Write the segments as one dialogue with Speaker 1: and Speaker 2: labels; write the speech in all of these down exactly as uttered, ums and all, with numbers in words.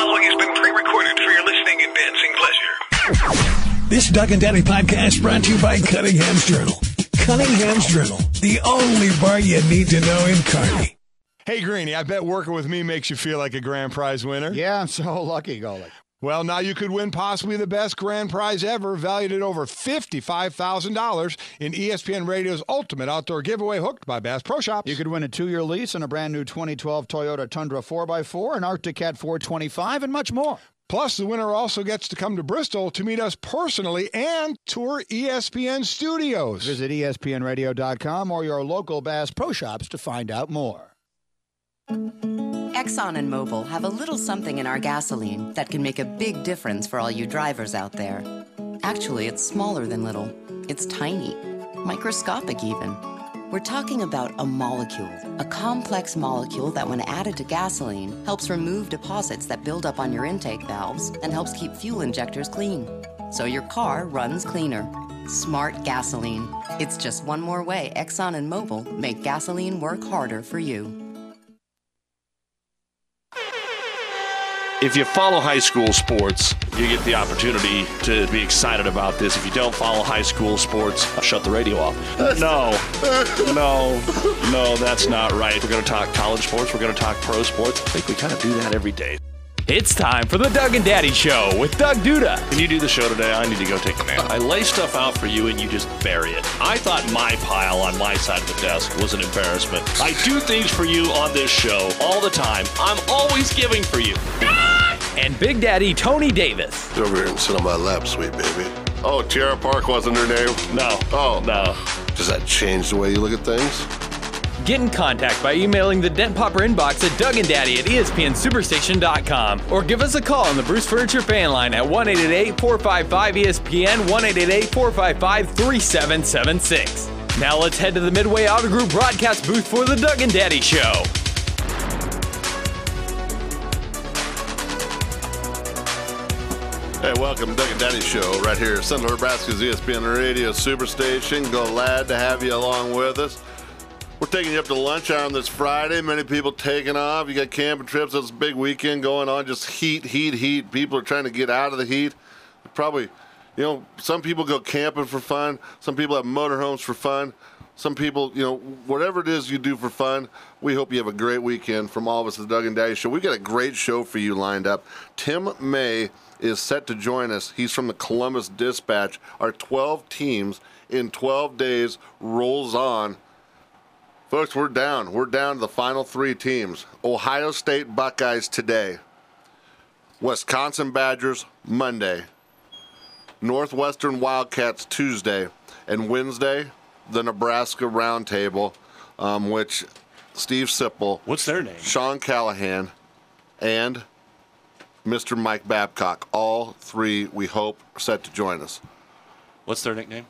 Speaker 1: following has been pre-recorded for your listening and dancing pleasure.
Speaker 2: This Doug and Daddy podcast brought to you by Cunningham's Journal. Cunningham's Journal, the only bar you need to know in Kearney.
Speaker 3: Hey, Greenie, I bet working with me makes you feel like a grand prize winner.
Speaker 4: Yeah, I'm so lucky, Golick.
Speaker 3: Well, now you could win possibly the best grand prize ever, valued at over fifty-five thousand dollars in E S P N Radio's ultimate outdoor giveaway, Hooked by Bass Pro Shops.
Speaker 4: You could win a two-year lease on a brand new twenty twelve Toyota Tundra four by four, an Arctic Cat four twenty-five, and much more.
Speaker 3: Plus, the winner also gets to come to Bristol to meet us personally and tour E S P N Studios.
Speaker 4: Visit E S P N radio dot com or your local Bass Pro Shops to find out more.
Speaker 5: Exxon and Mobil have a little something in our gasoline that can make a big difference for all you drivers out there. Actually, it's smaller than little. It's tiny, microscopic even. We're talking about a molecule, a complex molecule that when added to gasoline helps remove deposits that build up on your intake valves and helps keep fuel injectors clean. So your car runs cleaner. Smart gasoline. It's just one more way Exxon and Mobil make gasoline work harder for you.
Speaker 6: If you follow high school sports, you get the opportunity to be excited about this. If you don't follow high school sports, I'll shut the radio off. No, no, no, that's not right. We're going to talk college sports. We're going to talk pro sports. I think we kind of do that every day.
Speaker 7: It's time for the Doug and Daddy Show with Doug Duda.
Speaker 6: Can you do the show today? I need to go take a nap. I lay stuff out for you and you just bury it. I thought my pile on my side of the desk was an embarrassment. I do things for you on this show all the time. I'm always giving for you.
Speaker 7: And Big Daddy Tony Davis.
Speaker 8: Get over here and sit on my lap, sweet baby. Oh, Tiara Park wasn't her name?
Speaker 6: No.
Speaker 8: Oh.
Speaker 6: No.
Speaker 8: Does that change the way you look at things?
Speaker 7: Get in contact by emailing the Dent Popper inbox at Doug and Daddy at E S P N Superstation dot com or give us a call on the Bruce Furniture fan line at one eight eight eight, four five five, E S P N, one eight eight eight, four five five, three seven seven six. Now let's head to the Midway Auto Group broadcast booth for the Doug and Daddy Show.
Speaker 8: Hey, welcome to Doug and Daddy Show right here at Central Nebraska's E S P N Radio Superstation. Glad to have you along with us. We're taking you up to lunch hour on this Friday. Many people taking off. You got camping trips. It's a big weekend going on. Just heat, heat, heat. People are trying to get out of the heat. Probably, you know, some people go camping for fun. Some people have motorhomes for fun. Some people, you know, whatever it is you do for fun, we hope you have a great weekend from all of us at the Doug and Daddy Show. We've got a great show for you lined up. Tim May is set to join us. He's from the Columbus Dispatch. Our twelve teams in twelve days rolls on. Folks, we're down. We're down to the final three teams. Ohio State Buckeyes today. Wisconsin Badgers Monday. Northwestern Wildcats Tuesday. And Wednesday, the Nebraska Roundtable, um, which Steve Sipple.
Speaker 6: What's their name?
Speaker 8: Sean Callahan and Mister Mike Babcock. All three, we hope, are set to join us.
Speaker 6: What's their nickname?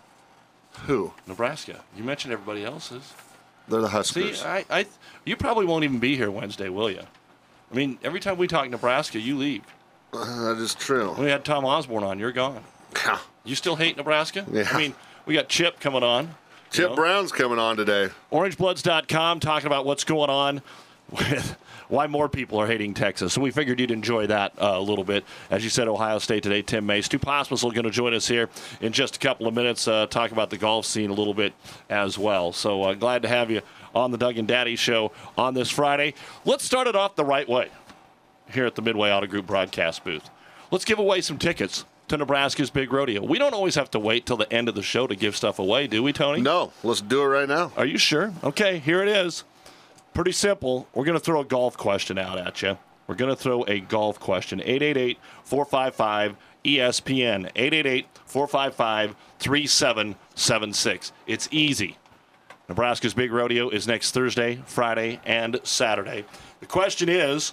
Speaker 8: Who?
Speaker 6: Nebraska. You mentioned everybody else's.
Speaker 8: They're the Huskers.
Speaker 6: See, I, I, you probably won't even be here Wednesday, will you? I mean, every time we talk Nebraska, you leave.
Speaker 8: Uh, that is true.
Speaker 6: When we had Tom Osborne on, you're gone. You still hate Nebraska?
Speaker 8: Yeah.
Speaker 6: I mean, we got Chip coming on.
Speaker 8: Chip you know? Brown's coming on today.
Speaker 6: Orange Bloods dot com talking about what's going on with why more people are hating Texas. So we figured you'd enjoy that uh, a little bit. As you said, Ohio State today, Tim May. Stu Pospisil going to join us here in just a couple of minutes, uh, talk about the golf scene a little bit as well. So uh, glad to have you on the Doug and Daddy Show on this Friday. Let's start it off the right way here at the Midway Auto Group broadcast booth. Let's give away some tickets to Nebraska's Big Rodeo. We don't always have to wait till the end of the show to give stuff away, do we, Tony?
Speaker 8: No, let's do it right now.
Speaker 6: Are you sure? Okay, here it is. Pretty simple. We're going to throw a golf question out at you. We're going to throw a golf question. eight eight eight, four five five, E S P N. eight eight eight, four five five, three seven seven six. It's easy. Nebraska's Big Rodeo is next Thursday, Friday, and Saturday. The question is,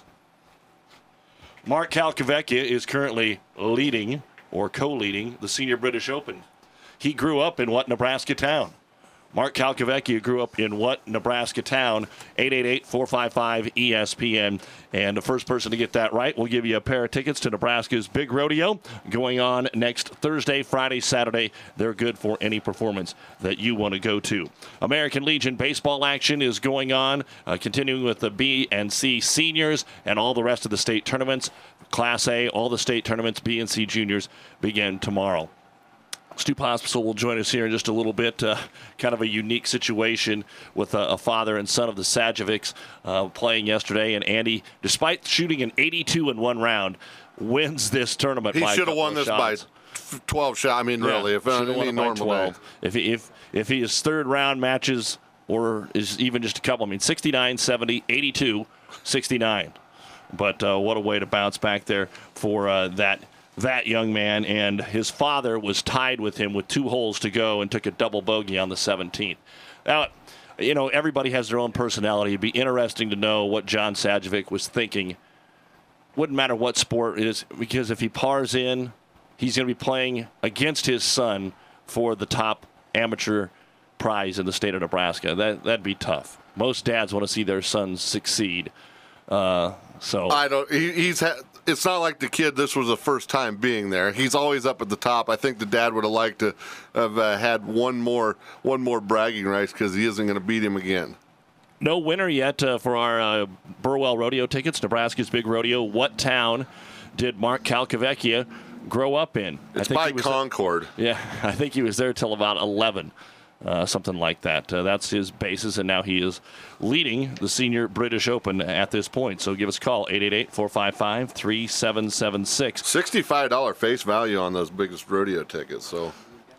Speaker 6: Mark Calcavecchia is currently leading or co-leading the Senior British Open. He grew up in what Nebraska town? Mark Calcavecchia grew up in what Nebraska town? eight eight eight, four five five, E S P N. And the first person to get that right will give you a pair of tickets to Nebraska's Big Rodeo going on next Thursday, Friday, Saturday. They're good for any performance that you want to go to. American Legion baseball action is going on, uh, continuing with the B and C seniors and all the rest of the state tournaments. Class A, all the state tournaments, B and C juniors begin tomorrow. Stu Pospisil will join us here in just a little bit. Uh, kind of a unique situation with a, a father and son of the Sajovics uh, playing yesterday. And Andy, despite shooting an eighty-two in one round, wins this tournament.
Speaker 8: He
Speaker 6: by
Speaker 8: should have won this
Speaker 6: shots.
Speaker 8: by twelve shots. I mean,
Speaker 6: yeah,
Speaker 8: really, if
Speaker 6: any
Speaker 8: any normal way.
Speaker 6: If he, if if he is third round matches or is even just a couple, I mean, sixty-nine, seventy, eighty-two, sixty-nine. But uh, what a way to bounce back there for uh, that. that young man, and his father was tied with him with two holes to go and took a double bogey on the seventeenth. Now, you know, everybody has their own personality. It'd be interesting to know what John Sajovic was thinking. Wouldn't matter what sport it is, because if he pars in, he's going to be playing against his son for the top amateur prize in the state of Nebraska. That, that'd be tough. Most dads want to see their sons succeed. Uh, so
Speaker 8: I don't. He, he's had. It's not like the kid, this was the first time being there. He's always up at the top. I think the dad would have liked to have uh, had one more one more bragging rights because he isn't going to beat him again.
Speaker 6: No winner yet uh, for our uh, Burwell Rodeo tickets, Nebraska's Big Rodeo. What town did Mark Calcavecchia grow up in?
Speaker 8: It's
Speaker 6: I think
Speaker 8: by
Speaker 6: he was
Speaker 8: Concord.
Speaker 6: There, yeah, I think he was there till about eleven. Uh, something like that. Uh, that's his basis, and now he is leading the Senior British Open at this point. So give us a call, eight eight eight, four five five, three seven seven six.
Speaker 8: sixty-five dollars face value on those biggest rodeo tickets. So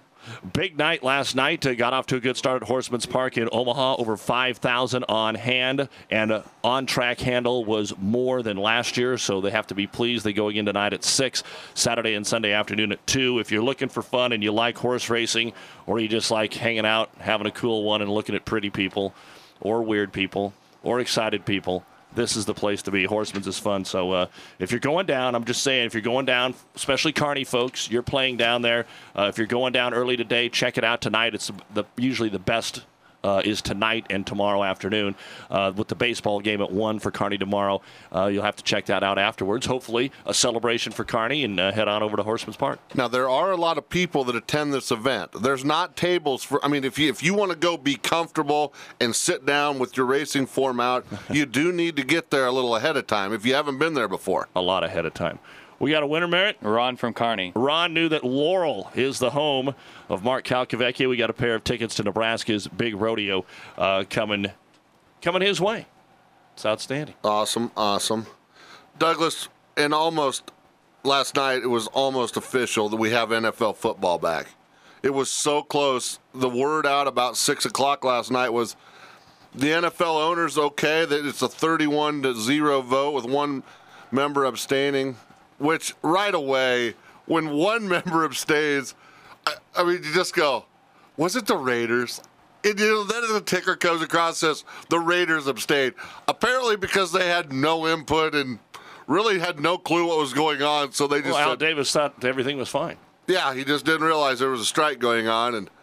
Speaker 6: big night last night. Uh, got off to a good start at Horseman's Park in Omaha. Over five thousand on hand, and uh, on-track handle was more than last year, so they have to be pleased. They go again tonight at six, Saturday and Sunday afternoon at two. If you're looking for fun and you like horse racing, or you just like hanging out, having a cool one and looking at pretty people, or weird people, or excited people, this is the place to be. Horseman's is fun. So uh, if you're going down, I'm just saying, if you're going down, especially Kearney folks, you're playing down there. Uh, if you're going down early today, check it out tonight. It's the usually the best uh, is tonight and tomorrow afternoon uh, with the baseball game at one for Kearney tomorrow. Uh, you'll have to check that out afterwards. Hopefully a celebration for Kearney, and uh, head on over to Horseman's Park.
Speaker 8: Now, there are a lot of people that attend this event. There's not tables for, I mean, if you, if you want to go be comfortable and sit down with your racing form out, you do need to get there a little ahead of time if you haven't been there before.
Speaker 6: A lot ahead of time. We got a winner, Merritt?
Speaker 7: Ron from Kearney.
Speaker 6: Ron knew that Laurel is the home of Mark Calcavecchia. We got a pair of tickets to Nebraska's Big Rodeo uh, coming coming his way. It's outstanding.
Speaker 8: Awesome, awesome. Douglas, and almost last night, it was almost official that we have N F L football back. It was so close. The word out about six o'clock last night was the N F L owners okay, that it's a thirty-one to zero vote with one member abstaining. Which, right away, when one member abstains, I, I mean, you just go, was it the Raiders? And, you know, then the ticker comes across and says, the Raiders abstained. Apparently because they had no input and really had no clue what was going on, so they just
Speaker 6: well, Al
Speaker 8: said,
Speaker 6: Davis thought everything was fine.
Speaker 8: Yeah, he just didn't realize there was a strike going on, and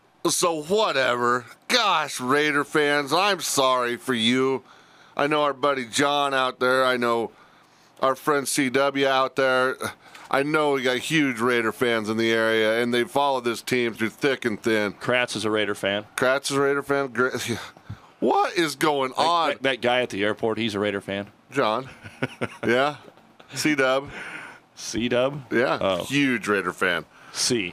Speaker 8: so whatever. Gosh, Raider fans, I'm sorry for you. I know our buddy John out there. I know our friend C W out there. I know we got huge Raider fans in the area, and they follow this team through thick and thin.
Speaker 6: Kratz is a Raider fan.
Speaker 8: Kratz is a Raider fan? What is going
Speaker 6: that,
Speaker 8: on?
Speaker 6: That, that guy at the airport, he's a Raider fan.
Speaker 8: John. Yeah. C-Dub.
Speaker 6: C-Dub?
Speaker 8: Yeah.
Speaker 6: Oh.
Speaker 8: Huge Raider fan.
Speaker 6: C.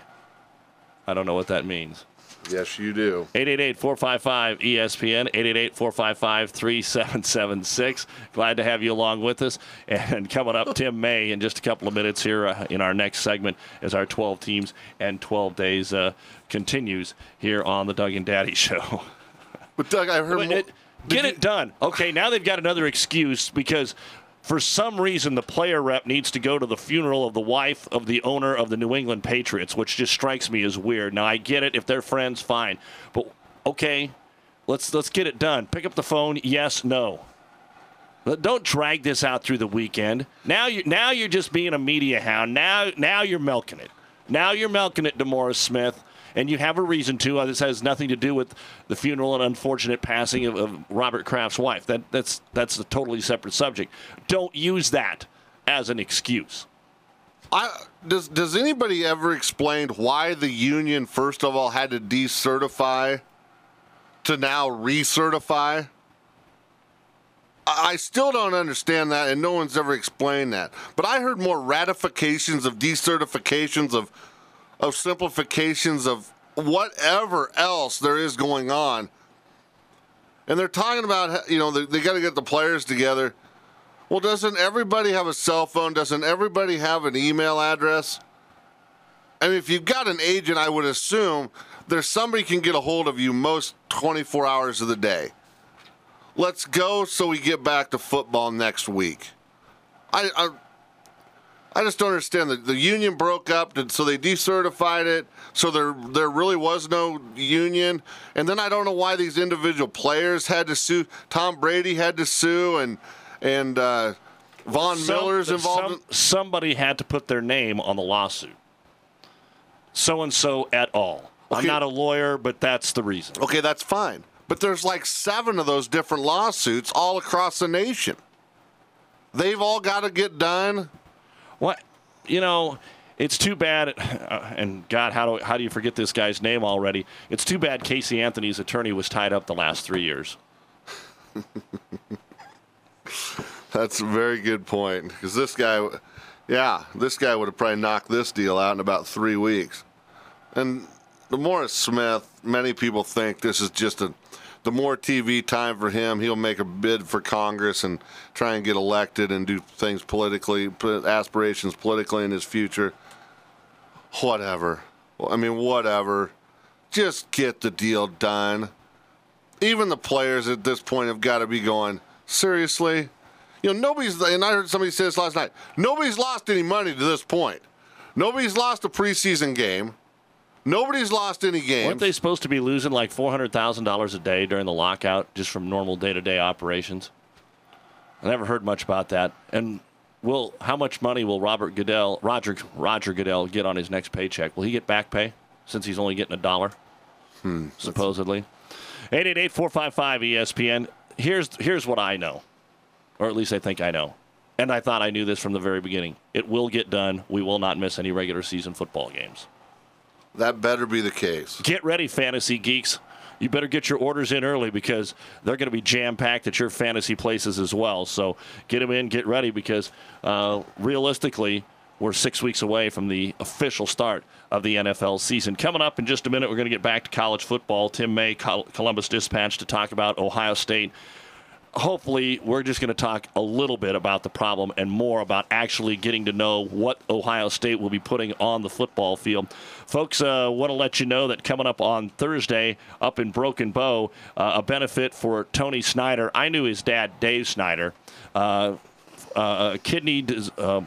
Speaker 6: I don't know what that means.
Speaker 8: Yes, you do.
Speaker 6: eight eight eight, four five five, E S P N, eight eight eight, four five five, three seven seven six. Glad to have you along with us. And coming up, Tim May in just a couple of minutes here uh, in our next segment as our twelve teams and twelve days uh, continues here on the Doug and Daddy Show.
Speaker 8: But, Doug, I've heard more.
Speaker 6: It, get it done. Okay, now they've got another excuse because for some reason the player rep needs to go to the funeral of the wife of the owner of the New England Patriots, which just strikes me as weird. Now, I get it. If they're friends, fine. But, okay, let's let's get it done. Pick up the phone, yes, no. Don't drag this out through the weekend. Now you're, now you're just being a media hound. Now, now you're milking it. Now you're milking it, DeMaurice Smith. and you have a reason to. Uh, this has nothing to do with the funeral and unfortunate passing of, of Robert Kraft's wife. That that's that's a totally separate subject. Don't use that as an excuse.
Speaker 8: I, does does anybody ever explain why the union, first of all, had to decertify to now recertify? I still don't understand that, and no one's ever explained that. But I heard more ratifications of decertifications of of simplifications of whatever else there is going on. And they're talking about, you know, they, they got to get the players together. Well, doesn't everybody have a cell phone? Doesn't everybody have an email address? I mean, if you've got an agent, I would assume there's somebody can get a hold of you most twenty-four hours of the day. Let's go so we get back to football next week. I I, I just don't understand. The, the union broke up, so they decertified it, so there there really was no union. And then I don't know why these individual players had to sue. Tom Brady had to sue, and and uh, Von
Speaker 6: Some,
Speaker 8: Miller's involved.
Speaker 6: Some, somebody had to put their name on the lawsuit. So-and-so et al. Okay. I'm not a lawyer, but that's the reason.
Speaker 8: Okay, that's fine. But there's like seven of those different lawsuits all across the nation. They've all got to get done.
Speaker 6: What? You know, it's too bad. Uh, and God, how do how do you forget this guy's name already? It's too bad Casey Anthony's attorney was tied up the last three years.
Speaker 8: That's a very good point. Because this guy, yeah, this guy would have probably knocked this deal out in about three weeks. And the Morris Smith, many people think this is just a, the more T V time for him. He'll make a bid for Congress and try and get elected and do things politically, put aspirations politically in his future. Whatever. I mean, whatever. Just get the deal done. Even the players at this point have got to be going, seriously? You know, nobody's, and I heard somebody say this last night, nobody's lost any money to this point. Nobody's lost a preseason game. Nobody's lost any games.
Speaker 6: Weren't they supposed to be losing like four hundred thousand dollars a day during the lockout just from normal day-to-day operations? I never heard much about that. And will how much money will Robert Goodell, Roger Roger Goodell get on his next paycheck? Will he get back pay since he's only getting a dollar,
Speaker 8: hmm.
Speaker 6: supposedly? eight eight eight, four five five, E S P N. Here's, here's what I know, or at least I think I know. And I thought I knew this from the very beginning. It will get done. We will not miss any regular season football games.
Speaker 8: That better be the case.
Speaker 6: Get ready, fantasy geeks. You better get your orders in early because they're going to be jam-packed at your fantasy places as well. So get them in, get ready because uh, realistically, we're six weeks away from the official start of the N F L season. Coming up in just a minute, we're going to get back to college football. Tim May, Columbus Dispatch, to talk about Ohio State. Hopefully, we're just going to talk a little bit about the problem and more about actually getting to know what Ohio State will be putting on the football field. Folks, uh, want to let you know that coming up on Thursday up in Broken Bow, uh, a benefit for Tony Snyder. I knew his dad, Dave Snyder. Uh, uh, kidney, uh,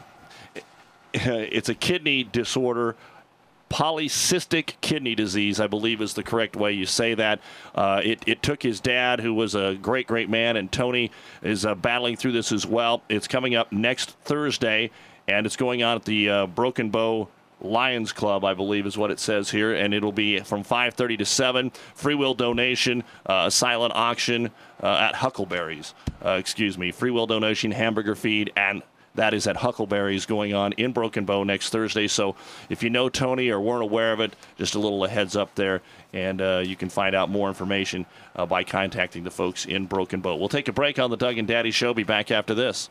Speaker 6: it's a kidney disorder. Polycystic kidney disease, I believe, is the correct way you say that. Uh, it, it took his dad, who was a great, great man, and Tony is uh, battling through this as well. It's coming up next Thursday, and it's going on at the uh, Broken Bow Lions Club, I believe is what it says here, and it'll be from five thirty to seven. Free will donation, uh, silent auction uh, at Huckleberry's. Uh, excuse me, free will donation, hamburger feed, and that is at Huckleberry's going on in Broken Bow next Thursday. So if you know Tony or weren't aware of it, just a little heads up there. And uh, you can find out more information uh, by contacting the folks in Broken Bow. We'll take a break on the Doug and Daddy Show. Be back after this.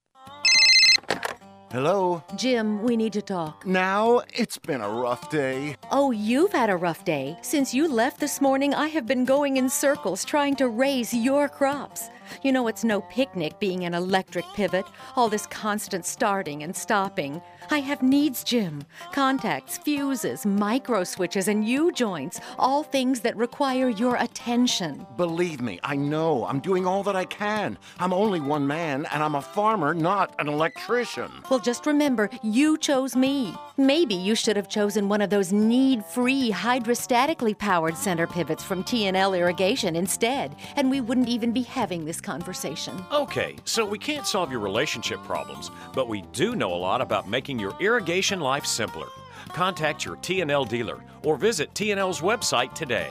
Speaker 9: Hello?
Speaker 10: Jim, we need to talk.
Speaker 9: Now? It's been a rough day.
Speaker 10: Oh, you've had a rough day. Since you left this morning, I have been going in circles trying to raise your crops. You know, it's no picnic being an electric pivot, all this constant starting and stopping. I have needs, Jim. Contacts, fuses, micro switches, and U-joints, all things that require your attention.
Speaker 9: Believe me, I know. I'm doing all that I can. I'm only one man, and I'm a farmer, not an electrician.
Speaker 10: Well, just remember, you chose me. Maybe you should have chosen one of those need-free, hydrostatically powered center pivots from T and L Irrigation instead, and we wouldn't even be having this conversation.
Speaker 11: Okay, so we can't solve your relationship problems, but we do know a lot about making your irrigation life simpler. Contact your T and L dealer or visit T and L's website today.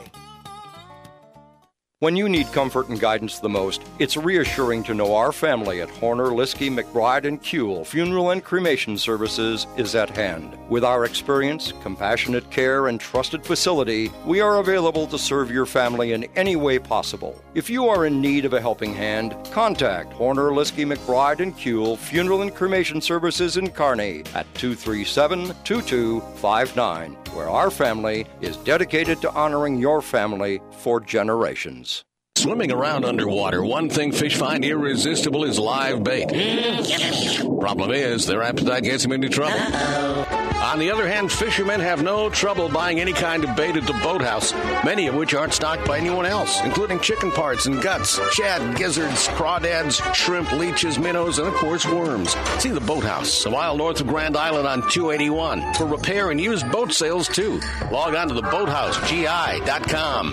Speaker 12: When you need comfort and guidance the most, it's reassuring to know our family at Horner, Liskey, McBride, and Kuehl Funeral and Cremation Services is at hand. With our experience, compassionate care, and trusted facility, we are available to serve your family in any way possible. If you are in need of a helping hand, contact Horner, Liskey, McBride, and Kuehl Funeral and Cremation Services in Kearney at two three seven, two two five nine, where our family is dedicated to honoring your family for generations.
Speaker 13: Swimming around underwater, one thing fish find irresistible is live bait. Problem is, their appetite gets them into trouble. On the other hand, fishermen have no trouble buying any kind of bait at the boathouse, many of which aren't stocked by anyone else, including chicken parts and guts, shad, gizzards, crawdads, shrimp, leeches, minnows, and of course worms. See the Boathouse, a mile north of Grand Island on two eighty-one, for repair and used boat sales too. Log on to the boathouse G I dot com.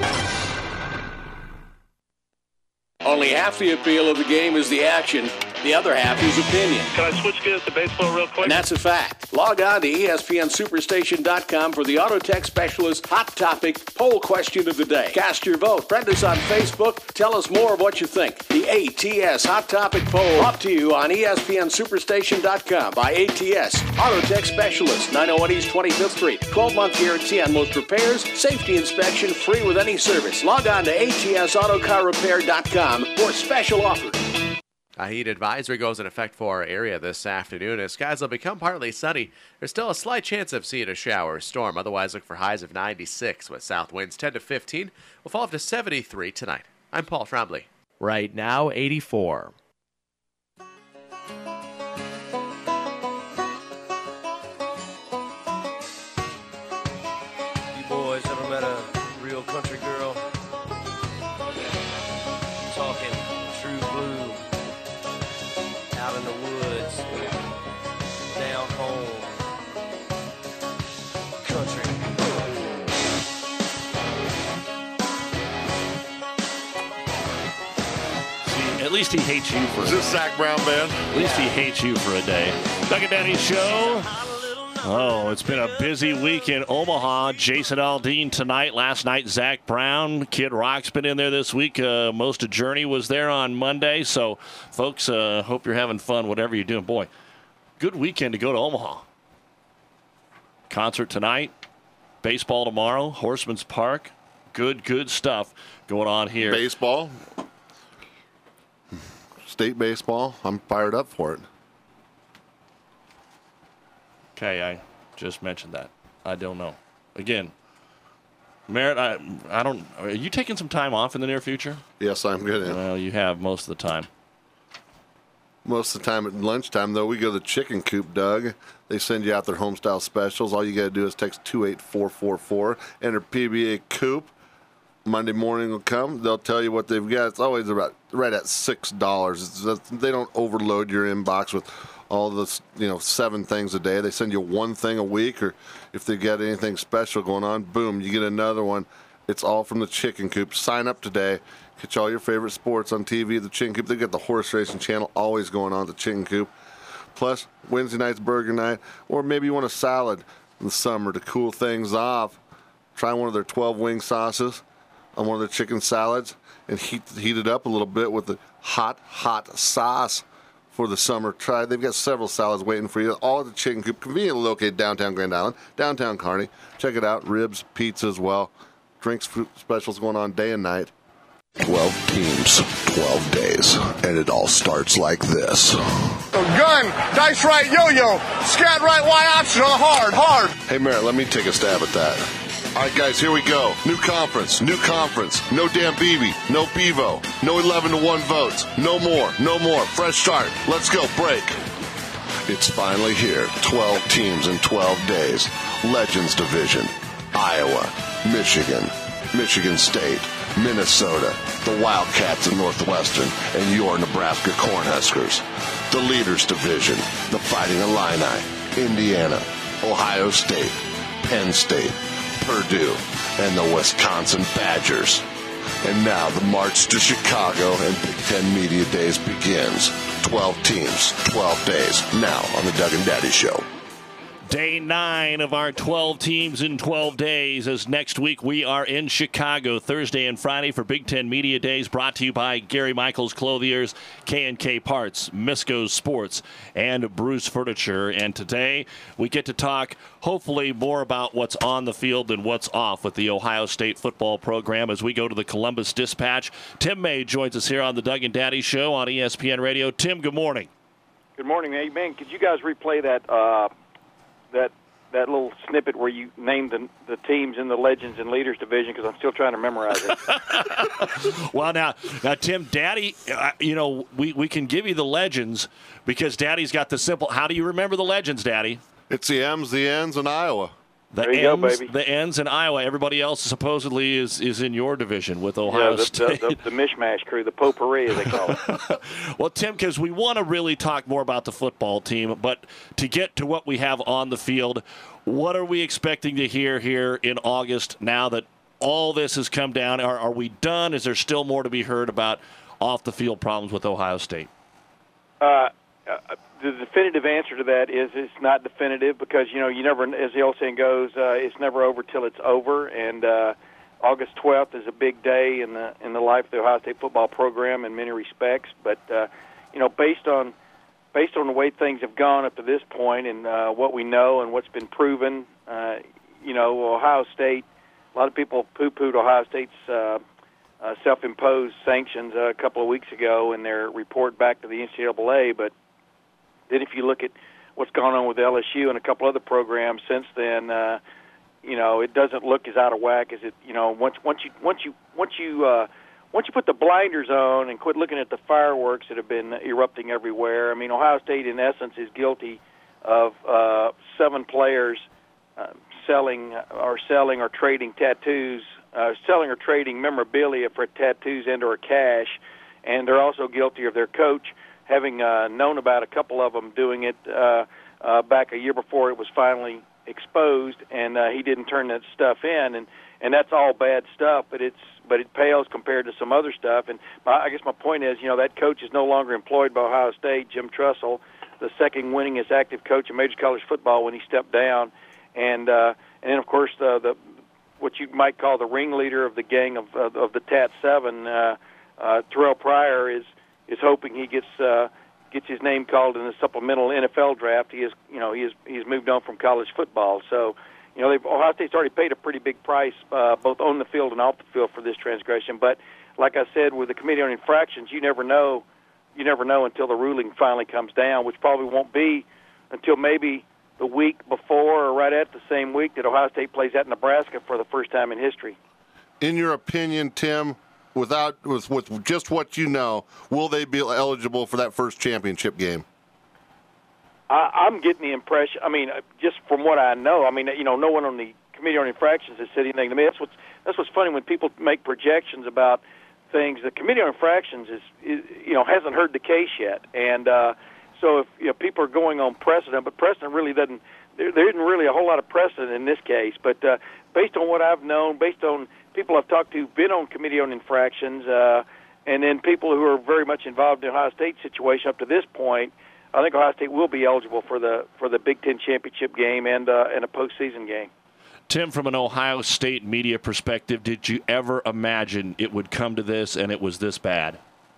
Speaker 14: Only half the appeal of the game is the action. The other half is opinion.
Speaker 15: Can I switch gears to baseball real quick?
Speaker 14: And that's a fact. Log on to E S P N Superstation dot com for the Auto Tech Specialist Hot Topic Poll Question of the Day. Cast your vote. Friend us on Facebook. Tell us more of what you think. The A T S Hot Topic Poll up to you on E S P N Superstation dot com by A T S Auto Tech Specialist, nine oh one East twenty-fifth Street. twelve-month guarantee on most repairs. Safety inspection free with any service. Log on to A T S Auto Car Repair dot com for special offers.
Speaker 16: A heat advisory goes in effect for our area this afternoon as skies will become partly sunny. There's still a slight chance of seeing a shower or storm. Otherwise, look for highs of ninety-six with south winds ten to fifteen. We'll fall up to seventy-three tonight. I'm Paul Trombley.
Speaker 17: Right now, eighty-four.
Speaker 18: You boys ever met a real country girl? Talking true blue. Out in the woods, down home, country.
Speaker 6: See, at least he hates you for
Speaker 8: Is this Zach Brown Band?
Speaker 6: At least he hates you for a day. Doug and Danny Show. Oh, it's been a busy week in Omaha. Jason Aldean tonight. Last night, Zach Brown. Kid Rock's been in there this week. Uh, most of Journey was there on Monday. So, folks, uh, hope you're having fun, whatever you're doing. Boy, good weekend to go to Omaha. Concert tonight. Baseball tomorrow. Horseman's Park. Good, good stuff going on here.
Speaker 8: Baseball. State baseball. I'm fired up for it.
Speaker 6: Okay, I just mentioned that. I don't know. Again, Merritt, I I don't. Are you taking some time off in the near future?
Speaker 8: Yes, I'm good.
Speaker 6: Well, you have most of the time.
Speaker 8: Most of the time at lunchtime, though, we go to the Chicken Coop, Doug. They send you out their homestyle specials. All you got to do is text two eight four four four, enter P B A Coop. Monday morning will come. They'll tell you what they've got. It's always about right at six dollars. They don't overload your inbox with all this, you know, seven things a day. They send you one thing a week, or if they got anything special going on, boom, you get another one. It's all from the Chicken Coop. Sign up today. Catch all your favorite sports on T V at the Chicken Coop. They got the horse racing channel always going on at the Chicken Coop. Plus, Wednesday night's burger night, or maybe you want a salad in the summer to cool things off. Try one of their twelve wing sauces on one of their chicken salads and heat, heat it up a little bit with the hot, hot sauce for the summer. Try. They've got several salads waiting for you, all at the Chicken Coop, conveniently located downtown Grand Island, downtown Kearney. Check it out. Ribs, pizza as well. Drinks, fruit specials going on day and night.
Speaker 19: twelve teams, twelve days, and it all starts like this.
Speaker 20: Gun, dice right, yo-yo, scat right, Y option on the hard, hard.
Speaker 8: Hey, Merritt, let me take a stab at that. All right, guys, here we go. New conference, new conference. No damn B B, no Bevo, no eleven to one votes. No more, no more. Fresh start. Let's go, break.
Speaker 19: It's finally here. twelve teams in twelve days. Legends Division. Iowa, Michigan, Michigan State, Minnesota, the Wildcats of Northwestern, and your Nebraska Cornhuskers. The Leaders Division. The Fighting Illini, Indiana, Ohio State, Penn State, Purdue, and the Wisconsin Badgers. And now the march to Chicago and Big Ten Media Days begins. twelve teams, twelve days, now on the Doug and Daddy Show.
Speaker 6: Day nine of our twelve teams in twelve days, as next week we are in Chicago Thursday and Friday for Big Ten Media Days, brought to you by Gary Michaels Clothiers, K and K Parts, Misco Sports, and Bruce Furniture. And today we get to talk hopefully more about what's on the field than what's off with the Ohio State football program as we go to the Columbus Dispatch. Tim May joins us here on the Doug and Daddy Show on E S P N Radio. Tim, good morning.
Speaker 21: Good morning. Hey, man, could you guys replay that uh, that that little snippet where you named the, the teams in the Legends and Leaders division, because I'm still trying to memorize it.
Speaker 6: Well, now, now, Tim, Daddy, uh, you know, we, we can give you the Legends because Daddy's got the simple. How do you remember the Legends, Daddy?
Speaker 8: It's the M's, the N's, and Iowa.
Speaker 6: The
Speaker 21: there you
Speaker 6: M's,
Speaker 21: go, baby.
Speaker 6: The N's in Iowa. Everybody else supposedly is, is in your division with Ohio
Speaker 21: yeah, the,
Speaker 6: State.
Speaker 21: The, the, the mishmash crew, the potpourri, as they call it.
Speaker 6: Well, Tim, because we want to really talk more about the football team, but to get to what we have on the field, what are we expecting to hear here in August now that all this has come down? Are, are we done? Is there still more to be heard about off-the-field problems with Ohio State?
Speaker 21: Uh, uh, the definitive answer to that is it's not definitive because, you know, you never, as the old saying goes, uh, it's never over till it's over. And uh, August twelfth is a big day in the in the life of the Ohio State football program in many respects. But, uh, you know, based on based on the way things have gone up to this point and uh, what we know and what's been proven, uh, you know, Ohio State, a lot of people poo-pooed Ohio State's uh, uh, self-imposed sanctions uh, a couple of weeks ago in their report back to the N C double A, but then if you look at what's gone on with L S U and a couple other programs since then, uh, you know, it doesn't look as out of whack as it, you know, once once you once you once you uh, once you put the blinders on and quit looking at the fireworks that have been erupting everywhere. I mean, Ohio State in essence is guilty of uh, seven players uh, selling or selling or trading tattoos, uh, selling or trading memorabilia for tattoos and or cash, and they're also guilty of their coach having uh, known about a couple of them doing it uh, uh, back a year before it was finally exposed, and uh, he didn't turn that stuff in, and and that's all bad stuff. But it's but it pales compared to some other stuff. And my, I guess my point is, you know, that coach is no longer employed by Ohio State. Jim Tressel, the second winningest active coach in major college football when he stepped down, and uh, and then of course the the what you might call the ringleader of the gang of of, of the Tat Seven, uh, uh, Terrell Pryor is. is hoping he gets uh, gets his name called in the supplemental N F L draft. He is, you know, he is he's moved on from college football. So, you know, they've, Ohio State's already paid a pretty big price, uh, both on the field and off the field, for this transgression. But like I said, with the Committee on Infractions, you never know, you never know until the ruling finally comes down, which probably won't be until maybe the week before or right at the same week that Ohio State plays at Nebraska for the first time in history.
Speaker 8: In your opinion, Tim, without with, with just what you know, will they be eligible for that first championship game?
Speaker 21: I, I'm getting the impression. I mean, just from what I know, I mean, you know, no one on the Committee on Infractions has said anything to me. That's what's that's what's funny when people make projections about things. The Committee on Infractions is, is you know, hasn't heard the case yet, and uh, so if you know, people are going on precedent, but precedent really doesn't. There, there isn't really a whole lot of precedent in this case. But uh, based on what I've known, based on people I've talked to, been on Committee on Infractions, uh, and then people who are very much involved in the Ohio State situation up to this point, I think Ohio State will be eligible for the for the Big Ten championship game and uh, and a postseason game.
Speaker 6: Tim, from an Ohio State media perspective, did you ever imagine it would come to this and it was this bad?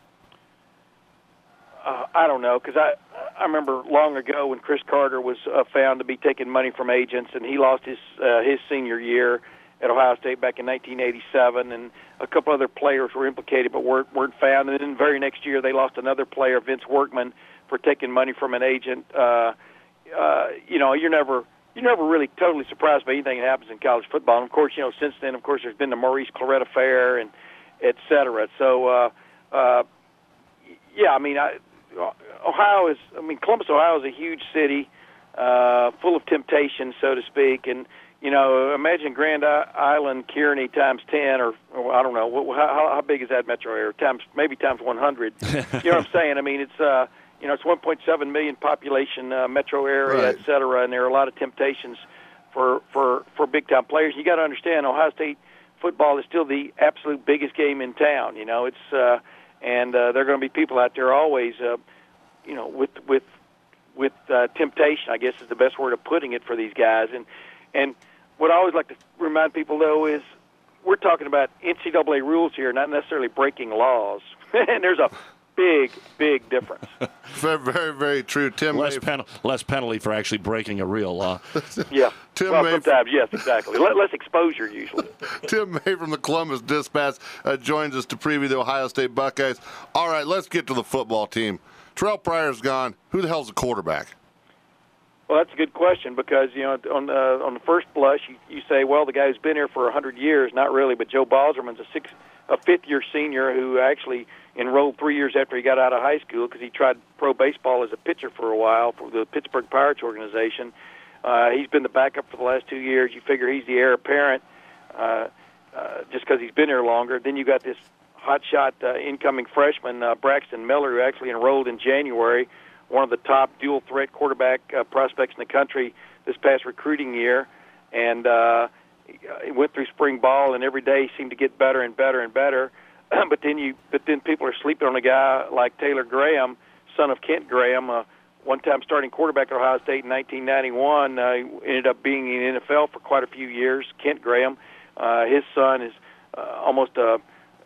Speaker 21: Uh, I don't know, because I I remember long ago when Chris Carter was uh, found to be taking money from agents, and he lost his uh, his senior year at Ohio State back in nineteen eighty-seven, and a couple other players were implicated but weren't, weren't found. And then the very next year they lost another player, Vince Workman, for taking money from an agent. Uh, uh, you know, you're never you're never really totally surprised by anything that happens in college football. And of course, you know, since then, of course, there's been the Maurice Clarett affair and et cetera. So, uh, uh, yeah, I mean, I, Ohio is, I mean, Columbus, Ohio is a huge city, uh, full of temptation, so to speak, and you know, imagine Grand Island, Kearney times ten, or, or I don't know, what, how, how big is that metro area? Times maybe times one hundred. You know what I'm saying? I mean, it's uh, you know, it's one point seven million population uh, metro area, right, et cetera, and there are a lot of temptations for for for big time players. You got to understand, Ohio State football is still the absolute biggest game in town. You know, it's uh, and uh, there are going to be people out there always, uh, you know, with with with uh, temptation, I guess is the best word of putting it for these guys. And and what I always like to remind people, though, is we're talking about N C double A rules here, not necessarily breaking laws. And there's a big, big difference.
Speaker 8: Very, very, very true. Tim,
Speaker 6: less, pen- less penalty for actually breaking a real law.
Speaker 21: Yeah.
Speaker 8: Tim
Speaker 21: well,
Speaker 8: May
Speaker 21: sometimes, yes, exactly. Less exposure, usually.
Speaker 8: Tim May from the Columbus Dispatch uh, joins us to preview the Ohio State Buckeyes. All right, let's get to the football team. Terrell Pryor's gone. Who the hell's the quarterback?
Speaker 21: Well, that's a good question because, you know, on uh, on the first blush, you, you say, well, the guy who's been here for one hundred years, not really, but Joe Balzerman's a six, a fifth-year senior who actually enrolled three years after he got out of high school because he tried pro baseball as a pitcher for a while for the Pittsburgh Pirates organization. Uh, he's been the backup for the last two years. You figure he's the heir apparent uh, uh, just because he's been here longer. Then you got this hotshot uh, incoming freshman, uh, Braxton Miller, who actually enrolled in January, one of the top dual-threat quarterback uh, prospects in the country this past recruiting year. And uh, he went through spring ball, and every day he seemed to get better and better and better. but then you, but then people are sleeping on a guy like Taylor Graham, son of Kent Graham, uh, one-time starting quarterback at Ohio State in nineteen ninety-one. Uh, he ended up being in the N F L for quite a few years. Kent Graham, uh, his son is uh, almost a,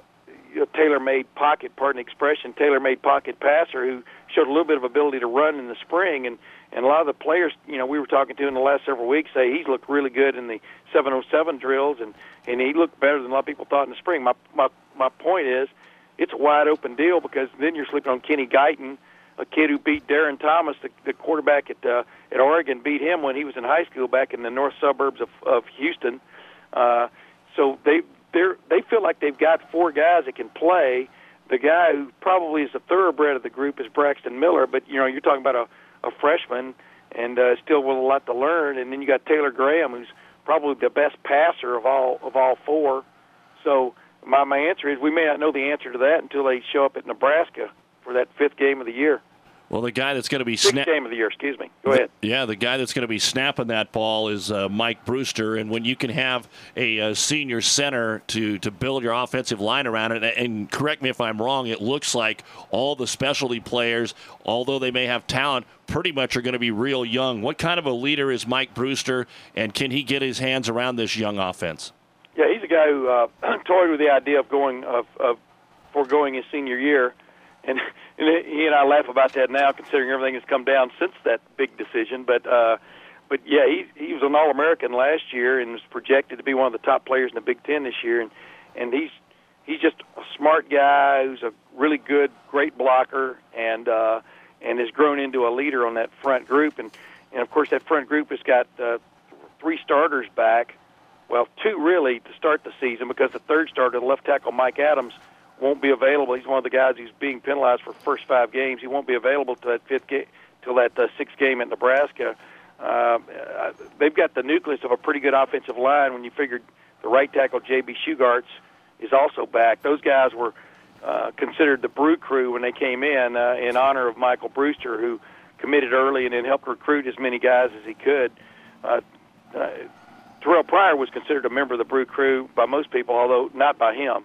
Speaker 21: a tailor-made pocket, pardon the expression, tailor-made pocket passer who showed a little bit of ability to run in the spring. And, and a lot of the players, you know, we were talking to in the last several weeks say he's looked really good in the seven oh seven drills, and, and he looked better than a lot of people thought in the spring. My, my, my point is it's a wide-open deal because then you're sleeping on Kenny Guyton, a kid who beat Darren Thomas, the, the quarterback at uh, at Oregon, beat him when he was in high school back in the north suburbs of, of Houston. Uh, so they they they feel like they've got four guys that can play. The guy who probably is the thoroughbred of the group is Braxton Miller, but you know you're talking about a, a freshman and uh, still with a lot to learn. And then you got Taylor Graham, who's probably the best passer of all of all four. So my my answer is we may not know the answer to that until they show up at Nebraska for that fifth game of the year.
Speaker 6: Well, the guy that's going to be
Speaker 21: Sixth
Speaker 6: snap-
Speaker 21: game of the year, excuse me. Go ahead.
Speaker 6: Yeah, the guy that's going to be snapping that ball is uh, Mike Brewster, and when you can have a, a senior center to, to build your offensive line around it, and correct me if I'm wrong, it looks like all the specialty players, although they may have talent, pretty much are going to be real young. What kind of a leader is Mike Brewster, and can he get his hands around this young offense?
Speaker 21: Yeah, he's a guy who uh, toyed with the idea of going of, of foregoing his senior year. And, and he and I laugh about that now, considering everything has come down since that big decision. But, uh, but yeah, he he was an All-American last year and was projected to be one of the top players in the Big Ten this year. And and he's he's just a smart guy who's a really good, great blocker, and uh, and has grown into a leader on that front group. And and of course, that front group has got uh, three starters back. Well, two really to start the season because the third starter, the left tackle Mike Adams, won't be available. He's one of the guys who's being penalized for the first five games. He won't be available to that fifth game, till that uh, sixth game at Nebraska. Uh, they've got the nucleus of a pretty good offensive line. When you figured the right tackle J B Shugarts is also back, those guys were uh, considered the Brew Crew when they came in uh, in honor of Michael Brewster, who committed early and then helped recruit as many guys as he could. Uh, uh, Terrell Pryor was considered a member of the Brew Crew by most people, although not by him.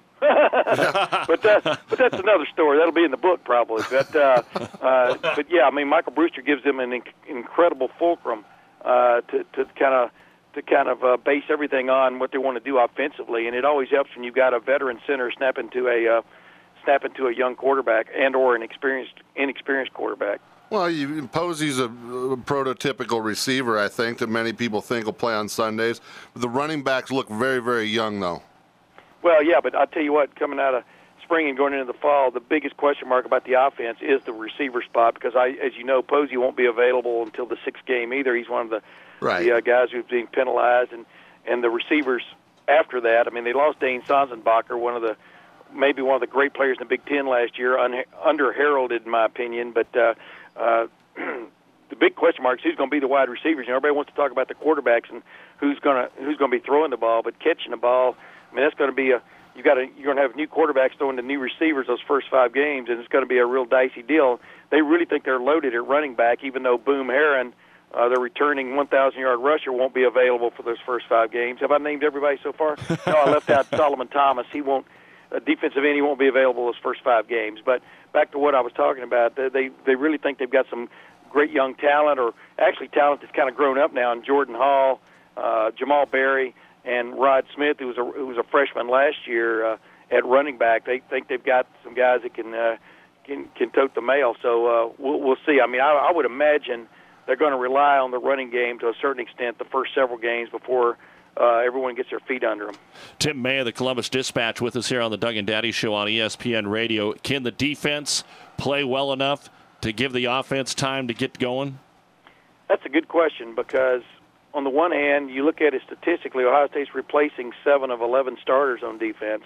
Speaker 21: but that, but that's another story. That'll be in the book probably. But uh, uh, but yeah, I mean, Michael Brewster gives them an inc- incredible fulcrum uh, to to kind of to kind of uh, base everything on what they want to do offensively, and it always helps when you've got a veteran center snap into a uh, snap into a young quarterback and or an experienced inexperienced quarterback.
Speaker 8: Well, you, Posey's a, a prototypical receiver, I think, that many people think will play on Sundays. The running backs look very, very young, though.
Speaker 21: Well, yeah, but I'll tell you what, coming out of spring and going into the fall, the biggest question mark about the offense is the receiver spot because, I, as you know, Posey won't be available until the sixth game either. He's one of the,
Speaker 8: right.
Speaker 21: the uh, guys who's being penalized. And, and the receivers after that, I mean, they lost Dane Sanzenbacher, one of the maybe one of the great players in the Big Ten last year, un- under-heralded in my opinion, but uh, uh, the big question mark is who's going to be the wide receivers. You know, everybody wants to talk about the quarterbacks and who's going to who's going to be throwing the ball, but catching the ball, I mean, that's going to be a you got to you're going to have new quarterbacks throwing to new receivers those first five games, and it's going to be a real dicey deal. They really think they're loaded at running back, even though Boom Herron, uh, their returning one thousand yard rusher, won't be available for those first five games. Have I named everybody so far? No, I left out Solomon Thomas. He won't. A defensive end, he won't be available those first five games. But back to what I was talking about, they they really think they've got some great young talent, or actually talent that's kind of grown up now, in Jordan Hall, uh, Jamal Berry, and Rod Smith, who was a who was a freshman last year uh, at running back. They think they've got some guys that can uh, can can tote the mail. So uh, we'll we'll see. I mean, I, I would imagine they're going to rely on the running game to a certain extent the first several games before uh, everyone gets their feet under them.
Speaker 6: Tim May of the Columbus Dispatch with us here on the Doug and Daddy Show on E S P N Radio. Can the defense play well enough to give the offense time to get going?
Speaker 21: That's a good question, because on the one hand, you look at it statistically, Ohio State's replacing seven of eleven starters on defense,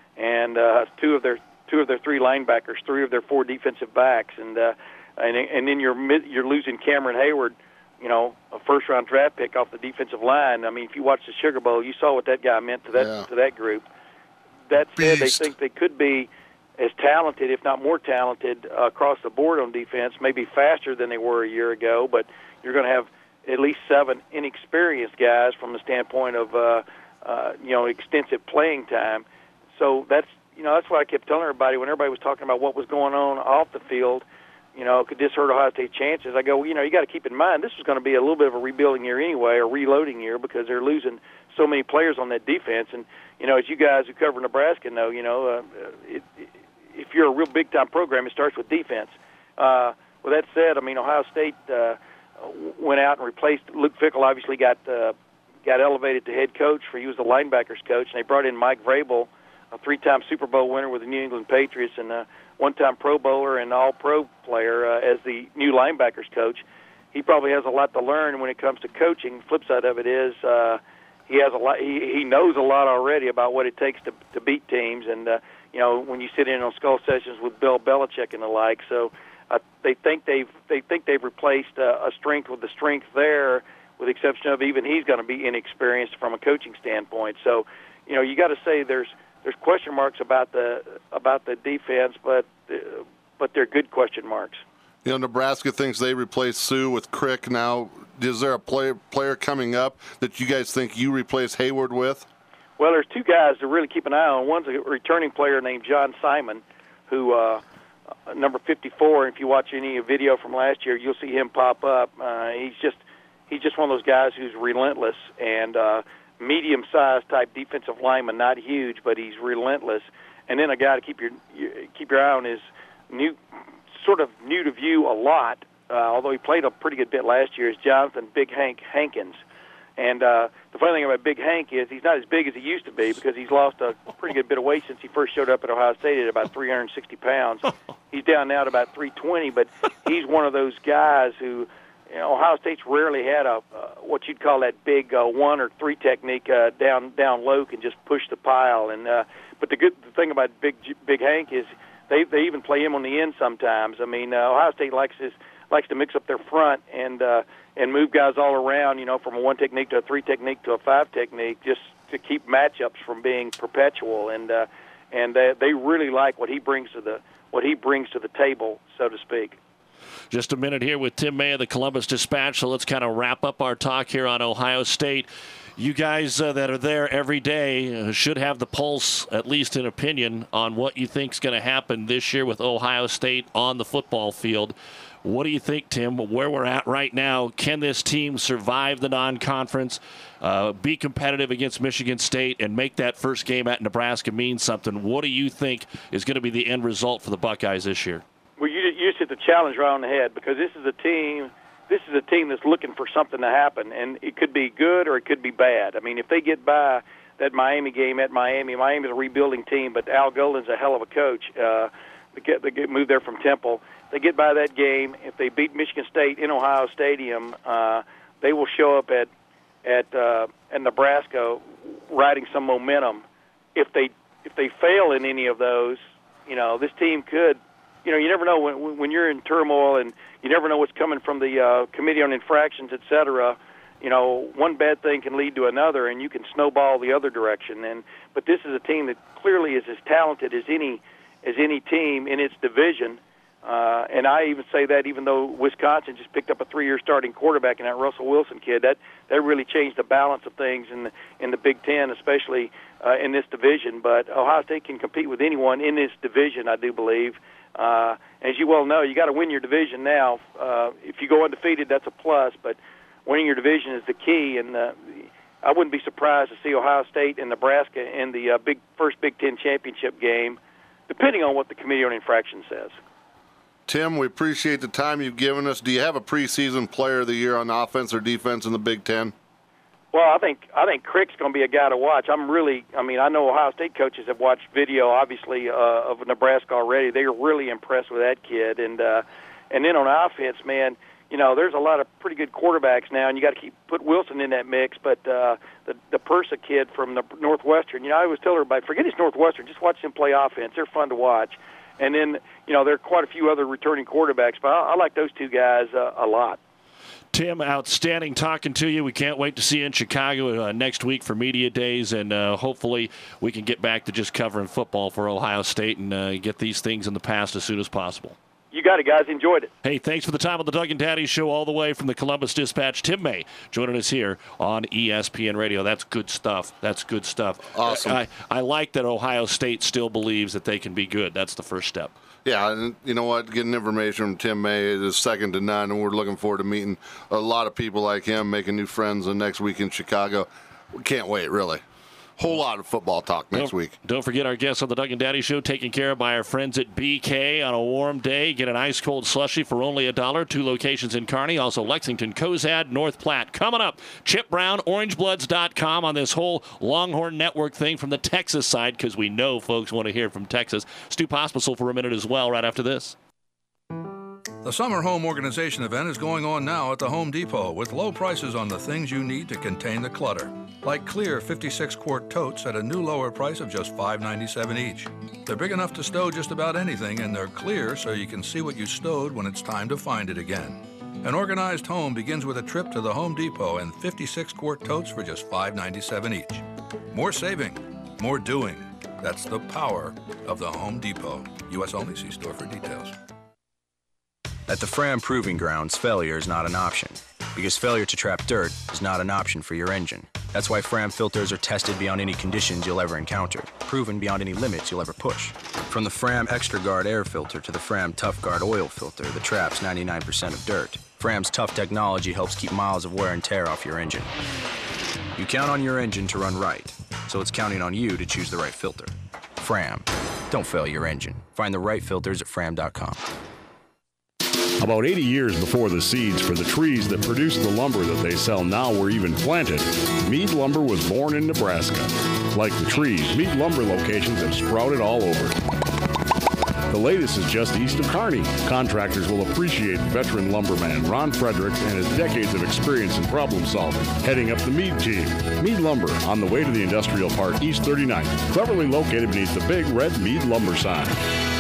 Speaker 21: and uh, two of their two of their three linebackers, three of their four defensive backs, and uh, and and then you're mid, you're losing Cameron Hayward, you know, a first round draft pick off the defensive line. I mean, if you watch the Sugar Bowl, you saw what that guy meant to that
Speaker 8: Yeah.
Speaker 21: to that group. That said, they
Speaker 8: Beast.
Speaker 21: think they could be as talented, if not more talented, uh, across the board on defense, maybe faster than they were a year ago, but you're going to have at least seven inexperienced guys from the standpoint of uh, uh, you know, extensive playing time. So that's you know that's what I kept telling everybody when everybody was talking about what was going on off the field. You know, could this hurt Ohio State's chances? I go, well, you know, you got to keep in mind this is going to be a little bit of a rebuilding year anyway, a reloading year, because they're losing so many players on that defense. And you know, as you guys who cover Nebraska know, you know, uh, it, it, if you're a real big time program, it starts with defense. Uh, with that said, I mean, Ohio State uh, went out and replaced Luke Fickell. Obviously, got uh, got elevated to head coach, for he was the linebackers coach, and they brought in Mike Vrabel, a three-time Super Bowl winner with the New England Patriots, and a one-time Pro Bowler and All-Pro player uh, as the new linebackers coach. He probably has a lot to learn when it comes to coaching. Flip side of it is uh, he has a lot. He, he knows a lot already about what it takes to to beat teams, and uh, you know, when you sit in on skull sessions with Bill Belichick and the like. So uh, they think they've they think they've replaced uh, a strength with the strength there, with the exception of even he's going to be inexperienced from a coaching standpoint. So, you know, you got to say there's there's question marks about the about the defense, but uh, but they're good question marks.
Speaker 8: You know, Nebraska thinks they replaced Sue with Crick. Now, is there a player player coming up that you guys think you replace Hayward with?
Speaker 21: Well, there's two guys to really keep an eye on. One's a returning player named John Simon, who uh, number fifty-four. If you watch any video from last year, you'll see him pop up. Uh, he's just he's just one of those guys who's relentless and uh, medium-sized type defensive lineman, not huge, but he's relentless. And then a guy to keep your keep your eye on is new, sort of new to view a lot, uh, although he played a pretty good bit last year, is Jonathan Big Hank Hankins. And uh, the funny thing about Big Hank is he's not as big as he used to be, because he's lost a pretty good bit of weight since he first showed up at Ohio State at about three hundred sixty pounds. He's down now to about three twenty, but he's one of those guys who, you know, Ohio State's rarely had a uh, what you'd call that big uh, one or three technique uh, down down low, can just push the pile. And uh, but the good the thing about Big Big Hank is they they even play him on the end sometimes. I mean, uh, Ohio State likes his likes to mix up their front and uh, and move guys all around, you know, from a one technique to a three technique to a five technique, just to keep matchups from being perpetual. And uh, and uh, they really like what he brings to the what he brings to the table, so to speak.
Speaker 6: Just a minute here with Tim May of the Columbus Dispatch, so let's kind of wrap up our talk here on Ohio State. You guys uh, that are there every day uh, should have the pulse, at least an opinion, on what you think is going to happen this year with Ohio State on the football field. What do you think, Tim, where we're at right now? Can this team survive the non-conference, uh, be competitive against Michigan State, and make that first game at Nebraska mean something? What do you think is going to be the end result for the Buckeyes this year?
Speaker 21: Well, you, you just hit the challenge right on the head, because this is a team this is a team that's looking for something to happen, and it could be good or it could be bad. I mean, if they get by that Miami game at Miami, Miami's a rebuilding team, but Al Golden's a hell of a coach. Uh, they get they get moved there from Temple. They get by that game. If they beat Michigan State in Ohio Stadium, uh, they will show up at at uh, at Nebraska riding some momentum. If they if they fail in any of those, you know, this team could. You know, you never know when when you're in turmoil, and you never know what's coming from the uh, Committee on Infractions, et cetera. You know, one bad thing can lead to another, and you can snowball the other direction. And but this is a team that clearly is as talented as any as any team in its division. Uh, and I even say that even though Wisconsin just picked up a three-year starting quarterback in that Russell Wilson kid, that that really changed the balance of things in the in the Big Ten, especially uh, in this division. But Ohio State can compete with anyone in this division, I do believe. Uh, as you well know, you got to win your division now. Uh, if you go undefeated, that's a plus, but winning your division is the key. And uh, I wouldn't be surprised to see Ohio State and Nebraska in the uh, big first Big Ten championship game, depending on what the Committee on Infraction says.
Speaker 8: Tim, we appreciate the time you've given us. Do you have a preseason player of the year on offense or defense in the Big Ten?
Speaker 21: Well, I think I think Crick's going to be a guy to watch. I'm really, I mean, I know Ohio State coaches have watched video, obviously, uh, of Nebraska already. They're really impressed with that kid. And uh, and then on offense, man, you know, there's a lot of pretty good quarterbacks now, and you got to keep put Wilson in that mix. But uh, the the Persa kid from the Northwestern, you know, I always tell everybody, forget his Northwestern, just watch them play offense. They're fun to watch. And then, you know, there are quite a few other returning quarterbacks, but I, I like those two guys uh, a lot.
Speaker 6: Tim, outstanding talking to you. We can't wait to see you in Chicago uh, next week for Media Days, and uh, hopefully we can get back to just covering football for Ohio State and uh, get these things in the past as soon as possible.
Speaker 21: You got it, guys. Enjoyed it.
Speaker 6: Hey, thanks for the time on the Doug and Daddy Show all the way from the Columbus Dispatch. Tim May joining us here on E S P N Radio. That's good stuff. That's good stuff.
Speaker 8: Awesome.
Speaker 6: I, I like that Ohio State still believes that they can be good. That's the first step.
Speaker 8: Yeah, and you know what? Getting information from Tim May is second to none, and we're looking forward to meeting a lot of people like him, making new friends the next week in Chicago. We can't wait, really. Whole lot of football talk next
Speaker 6: don't,
Speaker 8: week.
Speaker 6: Don't forget our guests on the Doug and Daddy Show, taken care of by our friends at B K on a warm day. Get an ice-cold slushy for only a dollar. Two locations in Kearney, also Lexington, Cozad, North Platte. Coming up, Chip Brown, orange bloods dot com on this whole Longhorn Network thing from the Texas side, because we know folks want to hear from Texas. Stu Pospisil for a minute as well right after this.
Speaker 1: The Summer Home Organization event is going on now at the Home Depot with low prices on the things you need to contain the clutter. Like clear fifty-six quart totes at a new lower price of just five ninety-seven each. They're big enough to stow just about anything, and they're clear so you can see what you stowed when it's time to find it again. An organized home begins with a trip to the Home Depot and fifty-six quart totes for just five ninety-seven each. More saving, more doing. That's the power of the Home Depot. U S only. See store for details.
Speaker 22: At the Fram Proving Grounds, failure is not an option, because failure to trap dirt is not an option for your engine. That's why Fram filters are tested beyond any conditions you'll ever encounter, proven beyond any limits you'll ever push. From the Fram Extra Guard air filter to the Fram Tough Guard oil filter that traps ninety-nine percent of dirt, Fram's tough technology helps keep miles of wear and tear off your engine. You count on your engine to run right, so it's counting on you to choose the right filter. Fram. Don't fail your engine. Find the right filters at fram dot com.
Speaker 23: About eighty years before the seeds for the trees that produce the lumber that they sell now were even planted, Mead Lumber was born in Nebraska. Like the trees, Mead Lumber locations have sprouted all over. The latest is just east of Kearney. Contractors will appreciate veteran lumberman Ron Fredericks and his decades of experience in problem solving, heading up the Mead team. Mead Lumber, on the way to the Industrial Park, East thirty-ninth, cleverly located beneath the big red Mead Lumber sign.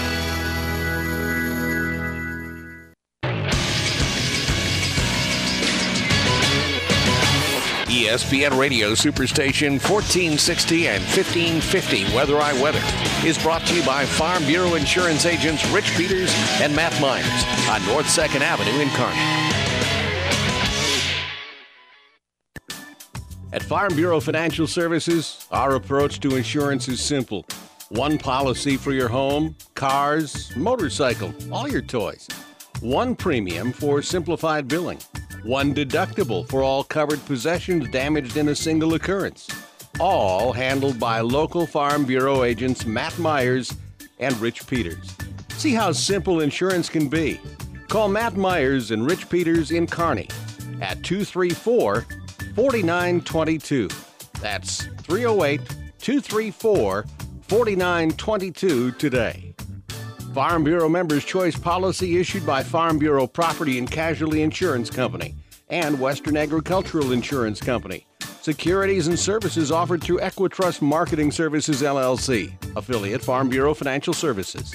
Speaker 13: E S P N Radio Superstation fourteen sixty and fifteen fifty Weather I Weather is brought to you by Farm Bureau Insurance agents Rich Peters and Matt Myers on North second Avenue in Kearney. At Farm Bureau Financial Services, our approach to insurance is simple. One policy for your home, cars, motorcycle, all your toys. One premium for simplified billing. One deductible for all covered possessions damaged in a single occurrence. All handled by local Farm Bureau agents Matt Myers and Rich Peters. See how simple insurance can be. Call Matt Myers and Rich Peters in Kearney at two three four, four nine two two. That's three oh eight, two three four, four nine two two today. Farm Bureau Members' Choice policy issued by Farm Bureau Property and Casualty Insurance Company and Western Agricultural Insurance Company. Securities and services offered through Equitrust Marketing Services, L L C, affiliate Farm Bureau Financial Services.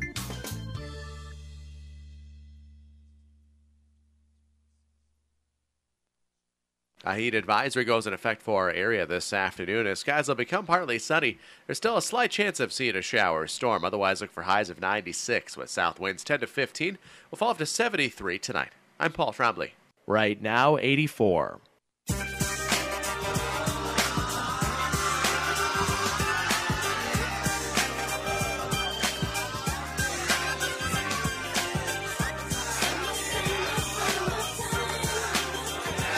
Speaker 16: A heat advisory goes in effect for our area this afternoon. As skies will become partly sunny, there's still a slight chance of seeing a shower or storm. Otherwise, look for highs of ninety-six with south winds ten to fifteen. We'll fall up to seventy-three tonight. I'm Paul Trombley.
Speaker 17: Right now, eighty-four.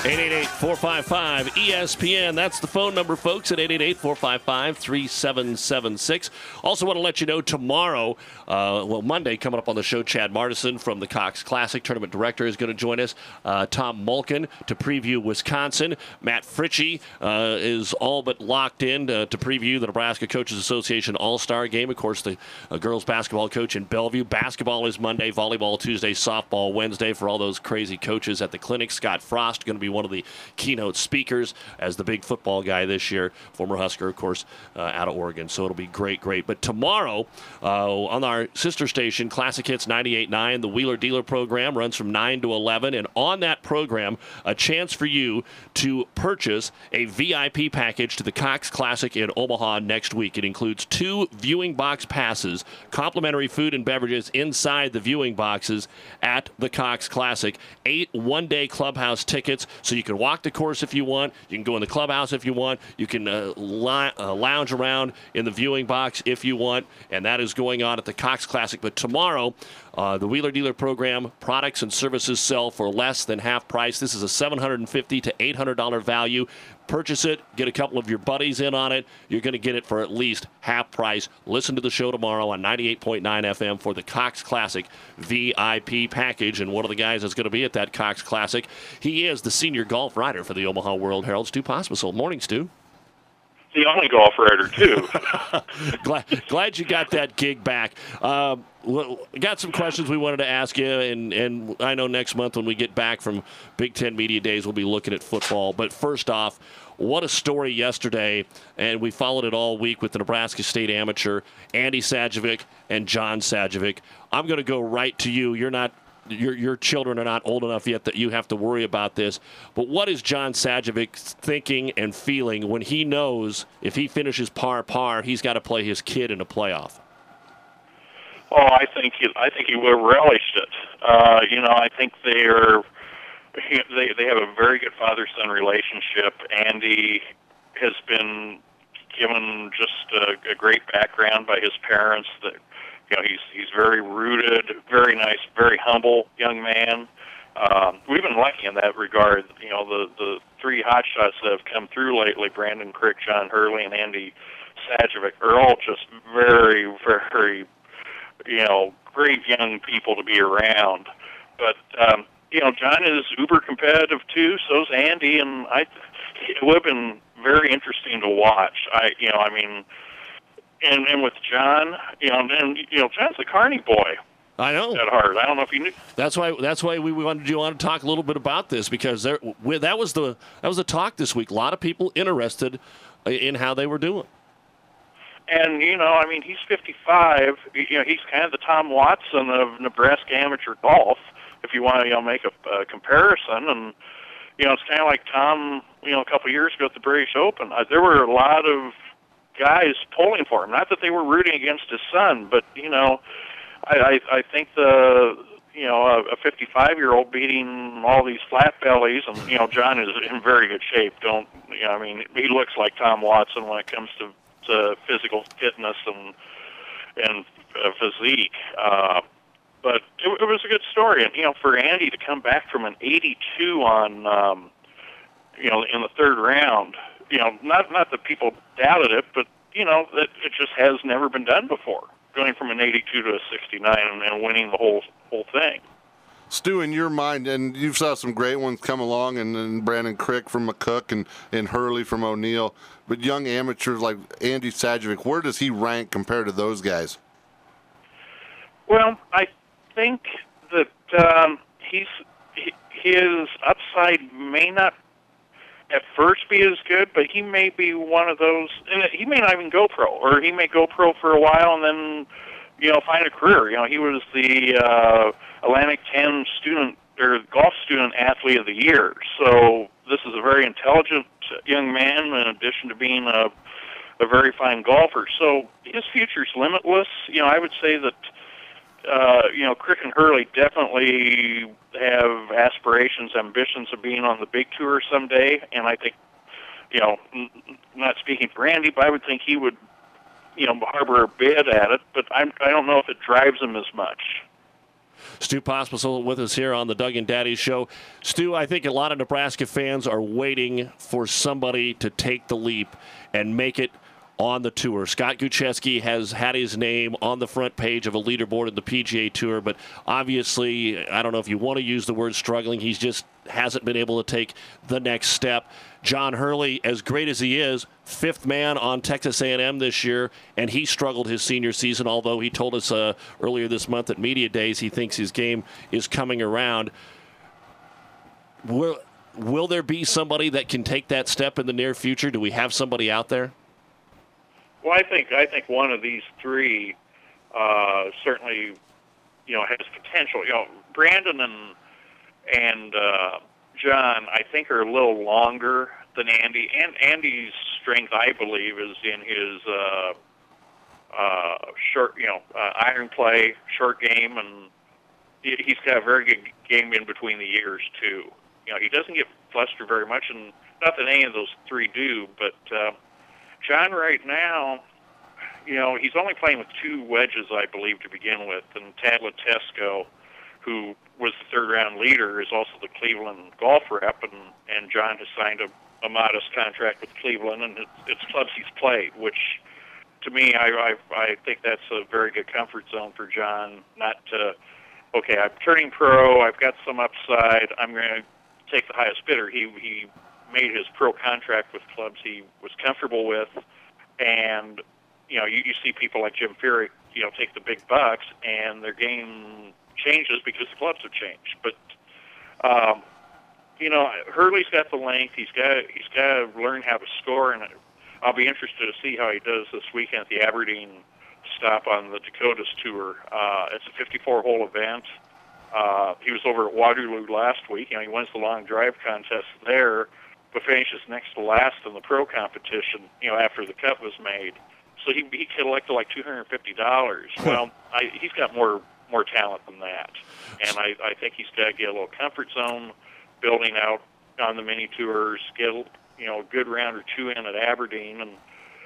Speaker 6: eight eight eight, four five five, E S P N. That's the phone number, folks, at eight eight eight, four five five, three seven seven six. Also want to let you know tomorrow, uh, well, Monday, coming up on the show, Chad Martison from the Cox Classic Tournament Director is going to join us. Uh, Tom Mulkin to preview Wisconsin. Matt Fritchie uh, is all but locked in uh, to preview the Nebraska Coaches Association All-Star Game. Of course, the uh, girls basketball coach in Bellevue. Basketball is Monday, volleyball Tuesday, softball Wednesday for all those crazy coaches at the clinic. Scott Frost going to be one of the keynote speakers as the big football guy this year. Former Husker, of course, uh, out of Oregon. So it'll be great, great. But tomorrow, uh, on our sister station, Classic Hits ninety-eight point nine, the Wheeler Dealer program runs from nine to eleven. And on that program, a chance for you to purchase a V I P package to the Cox Classic in Omaha next week. It includes two viewing box passes, complimentary food and beverages inside the viewing boxes at the Cox Classic, eight one-day clubhouse tickets, so you can walk the course if you want, you can go in the clubhouse if you want, you can uh, li- uh, lounge around in the viewing box if you want, and that is going on at the Cox Classic. But tomorrow, uh, the Wheeler Dealer program, products and services sell for less than half price. This is a seven hundred fifty dollars to eight hundred dollars value. Purchase it, get a couple of your buddies in on it. You're going to get it for at least half price. Listen to the show tomorrow on ninety-eight point nine F M for the Cox Classic V I P package. And one of the guys that's going to be at that Cox Classic, he is the senior golf writer for the Omaha World Herald, Stu Pospisil. Morning, Stu.
Speaker 2: The only golf writer, too.
Speaker 6: glad, glad you got that gig back. Uh, got some questions we wanted to ask you, and, and I know next month when we get back from Big Ten Media Days, we'll be looking at football. But first off, what a story yesterday, and we followed it all week with the Nebraska State Amateur, Andy Sajovic and John Sajovic. I'm going to go right to you. You're not Your your children are not old enough yet that you have to worry about this. But what is John Sajovic thinking and feeling when he knows if he finishes par par, he's got to play his kid in a playoff?
Speaker 2: Oh, I think he, I think he would have relished it. Uh, you know, I think they are they they have a very good father-son relationship. Andy has been given just a, a great background by his parents that. You know, he's he's very rooted, very nice, very humble young man. Um, we've been lucky in that regard. You know, the the three hotshots that have come through lately, Brandon Crick, John Hurley, and Andy Sajovic, are all just very, very, you know, great young people to be around. But, um, you know, John is uber competitive, too. So's Andy, and I, it would have been very interesting to watch. I, you know, I mean... And, and with John, you know, and you know, John's a Kearney boy.
Speaker 6: I know.
Speaker 2: At heart, I don't know if you knew.
Speaker 6: That's why. That's why we wanted you on to talk a little bit about this, because there, we, that was the that was the talk this week. A lot of people interested in how they were doing.
Speaker 2: And you know, I mean, he's fifty-five. You know, he's kind of the Tom Watson of Nebraska amateur golf, if you want to, you know, make a, a comparison. And you know, it's kind of like Tom. You know, a couple of years ago at the British Open, uh, there were a lot of guys pulling for him. Not that they were rooting against his son, but you know, I, I, I think the you know a, a fifty-five-year-old beating all these flat bellies, and you know John is in very good shape. Don't you know? I mean, he looks like Tom Watson when it comes to, to physical fitness and and uh, physique. Uh, but it, it was a good story, and you know, for Andy to come back from an eighty-two on um, you know in the third round. You know, not not that people doubted it, but you know that it just has never been done before. Going from an eighty-two to a sixty-nine and, and winning the whole whole thing.
Speaker 8: Stu, in your mind, and you saw some great ones come along, and, and Brandon Crick from McCook and, and Hurley from O'Neill, but young amateurs like Andy Sajovic, where does he rank compared to those guys?
Speaker 2: Well, I think that um, he's his upside may not at first be as good, but he may be one of those, and he may not even go pro, or he may go pro for a while and then, you know, find a career. You know, he was the uh, Atlantic ten student or golf student athlete of the year. So this is a very intelligent young man, in addition to being a a very fine golfer. So his future's limitless. You know, I would say that. Uh, you know, Crick and Hurley definitely have aspirations, ambitions of being on the big tour someday, and I think, you know, n- not speaking for Andy, but I would think he would, you know, harbor a bid at it, but I'm, I don't know if it drives him as much.
Speaker 6: Stu Pospisil with us here on the Doug and Daddy Show. Stu, I think a lot of Nebraska fans are waiting for somebody to take the leap and make it on the tour. Scott Gucheski has had his name on the front page of a leaderboard in the P G A Tour, but obviously, I don't know if you want to use the word struggling, he's just hasn't been able to take the next step. John Hurley, as great as he is, fifth man on Texas A and M this year, and he struggled his senior season, although he told us uh, earlier this month at Media Days he thinks his game is coming around. Will, will there be somebody that can take that step in the near future? Do we have somebody out there?
Speaker 2: Well, I think I think one of these three uh, certainly, you know, has potential. You know, Brandon and and uh, John, I think, are a little longer than Andy. And Andy's strength, I believe, is in his uh, uh, short, you know, uh, iron play, short game, and he, he's got a very good game in between the years too. You know, he doesn't get flustered very much, and not that any of those three do, but. Uh, John right now, you know, he's only playing with two wedges, I believe, to begin with. And Tad Latesco, who was the third-round leader, is also the Cleveland golf rep, and, and John has signed a, a modest contract with Cleveland, and it's, it's clubs he's played, which, to me, I, I, I think that's a very good comfort zone for John, not to, okay, I'm turning pro, I've got some upside, I'm going to take the highest bidder. He he. made his pro contract with clubs he was comfortable with, and you know you, you see people like Jim Furyk, you know, take the big bucks, and their game changes because the clubs have changed. But um, you know, Hurley's got the length. He's got he's got to learn how to score, and I'll be interested to see how he does this weekend at the Aberdeen stop on the Dakotas Tour. Uh, it's a fifty-four hole event. Uh, he was over at Waterloo last week. You know, he wins the long drive contest there, but finishes next to last in the pro competition, you know, after the cut was made. So he he collected like two hundred fifty dollars. Well, I, he's got more more talent than that. And I, I think he's got to get a little comfort zone building out on the mini tours, get a, you know, a good round or two in at Aberdeen, and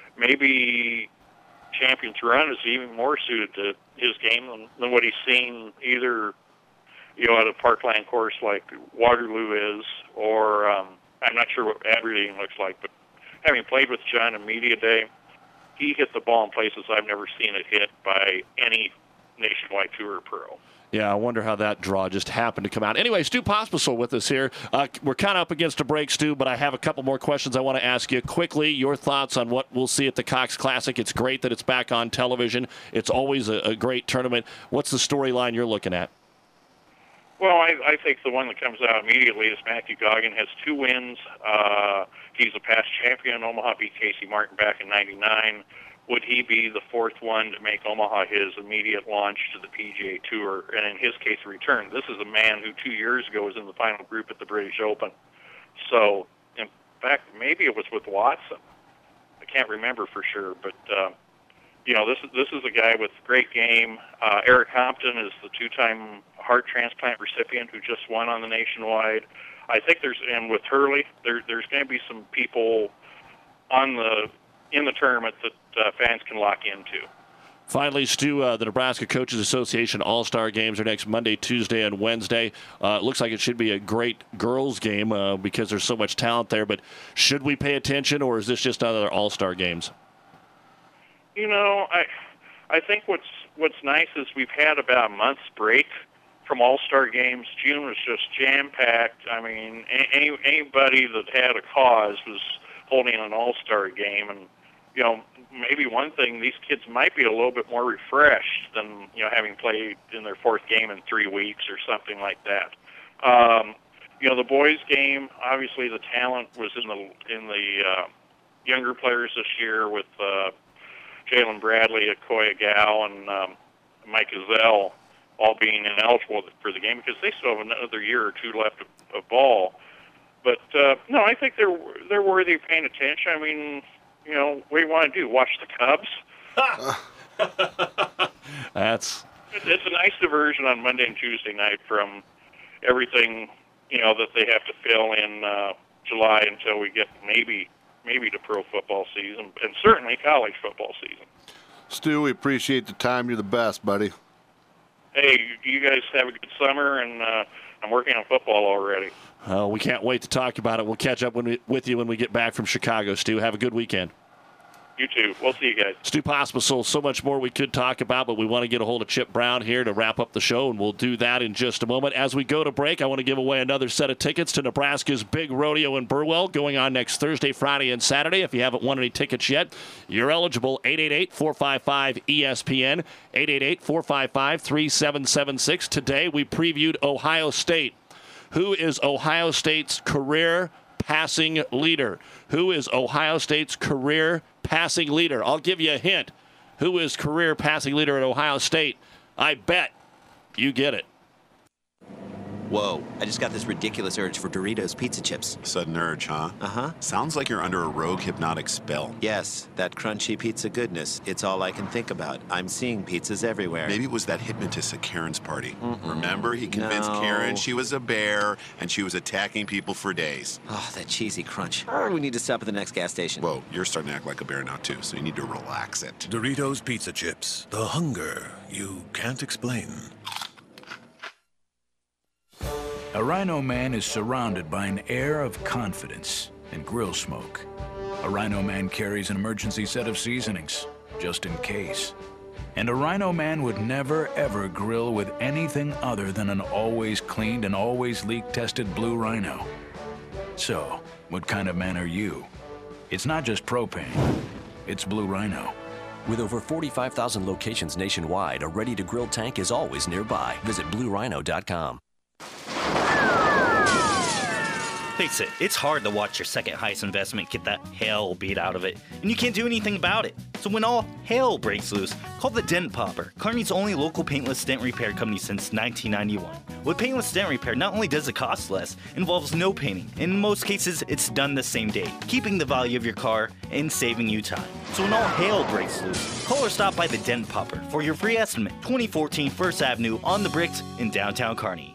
Speaker 2: maybe Champions Run is even more suited to his game than, than what he's seen either, you know, at a parkland course like Waterloo is, or um, I'm not sure what Aberdeen looks like, but having played with John in Media Day, he hit the ball in places I've never seen it hit by any nationwide tour pro.
Speaker 6: Yeah, I wonder how that draw just happened to come out. Anyway, Stu Pospisil with us here. Uh, we're kind of up against a break, Stu, but I have a couple more questions I want to ask you. Quickly, your thoughts on what we'll see at the Cox Classic. It's great that it's back on television. It's always a, a great tournament. What's the storyline you're looking at?
Speaker 2: Well, I, I think the one that comes out immediately is Matthew Goggin has two wins. Uh, he's a past champion. Omaha beat Casey Martin back in ninety-nine. Would he be the fourth one to make Omaha his immediate launch to the P G A Tour, and in his case, a return? This is a man who two years ago was in the final group at the British Open. So, in fact, maybe it was with Watson. I can't remember for sure, but uh, you know, this is this is a guy with great game. Uh, Eric Compton is the two-time heart transplant recipient who just won on the Nationwide. I think there's, and with Hurley, there, there's going to be some people on the in the tournament that uh, fans can lock into.
Speaker 6: Finally, Stu, uh, the Nebraska Coaches Association All-Star Games are next Monday, Tuesday, and Wednesday. Uh, it looks like it should be a great girls' game uh, because there's so much talent there. But should we pay attention, or is this just another All-Star Games?
Speaker 2: You know, I I think what's what's nice is we've had about a month's break from All-Star Games. June was just jam-packed. I mean, any, anybody that had a cause was holding an All-Star game, and you know, maybe one thing, these kids might be a little bit more refreshed than, you know, having played in their fourth game in three weeks or something like that. Um, you know, the boys' game, obviously the talent was in the in the uh, younger players this year with uh, Jalen Bradley, Akoya Gal, and um, Mike Gazelle all being ineligible for the game because they still have another year or two left of, of ball. But, uh, no, I think they're they're worthy of paying attention. I mean, you know, what do you want to do, watch the Cubs?
Speaker 6: That's...
Speaker 2: It's a nice diversion on Monday and Tuesday night from everything, you know, that they have to fill in uh, July until we get maybe maybe to pro football season, and certainly college football season.
Speaker 8: Stu, we appreciate the time. You're the best, buddy.
Speaker 2: hey, you guys have a good summer, and uh, I'm working on football already.
Speaker 6: Uh, we can't wait to talk about it. We'll catch up when we, with you when we get back from Chicago, Stu. Have a good weekend.
Speaker 2: You too. We'll see you guys.
Speaker 6: Stu Pospisil, so much more we could talk about, but we want to get a hold of Chip Brown here to wrap up the show, and we'll do that in just a moment. As we go to break, I want to give away another set of tickets to Nebraska's Big Rodeo in Burwell, going on next Thursday, Friday, and Saturday. If you haven't won any tickets yet, you're eligible. eight eight eight, four five five, E S P N, eight eight eight, four five five, three seven seven six. Today, we previewed Ohio State. Who is Ohio State's career passing leader? Who is Ohio State's career passing leader? I'll give you a hint. Who is career passing leader at Ohio State? I bet you get it.
Speaker 3: Whoa, I just got this ridiculous urge for Doritos pizza chips.
Speaker 4: Sudden urge, huh?
Speaker 3: Uh-huh.
Speaker 4: Sounds like you're under a rogue hypnotic spell.
Speaker 3: Yes, that crunchy pizza goodness. It's all I can think about. I'm seeing pizzas everywhere.
Speaker 4: Maybe it was that hypnotist at Karen's party. Mm-mm. Remember? He convinced
Speaker 3: No.
Speaker 4: Karen she was a bear, and she was attacking people for days.
Speaker 3: Oh, that cheesy crunch. Oh, we need to stop at the next gas station.
Speaker 4: Whoa, you're starting to act like a bear now, too, so you need to relax it.
Speaker 5: Doritos pizza chips. The hunger you can't explain.
Speaker 24: A Rhino Man is surrounded by an air of confidence and grill smoke. A Rhino Man carries an emergency set of seasonings, just in case. And a Rhino Man would never, ever grill with anything other than an always cleaned and always leak-tested Blue Rhino. So, what kind of man are you? It's not just propane, it's Blue Rhino.
Speaker 11: With over forty-five thousand locations nationwide, a ready-to-grill tank is always nearby. Visit blue rhino dot com.
Speaker 25: Face it, it's hard to watch your second highest investment get the hell beat out of it, and you can't do anything about it. So when all hell breaks loose, call the Dent Popper, Kearney's only local paintless dent repair company since nineteen ninety-one. With paintless dent repair, not only does it cost less, it involves no painting, and in most cases, it's done the same day, keeping the value of your car and saving you time. So when all hell breaks loose, call or stop by the Dent Popper for your free estimate, twenty fourteen First Avenue on the Bricks in downtown Kearney.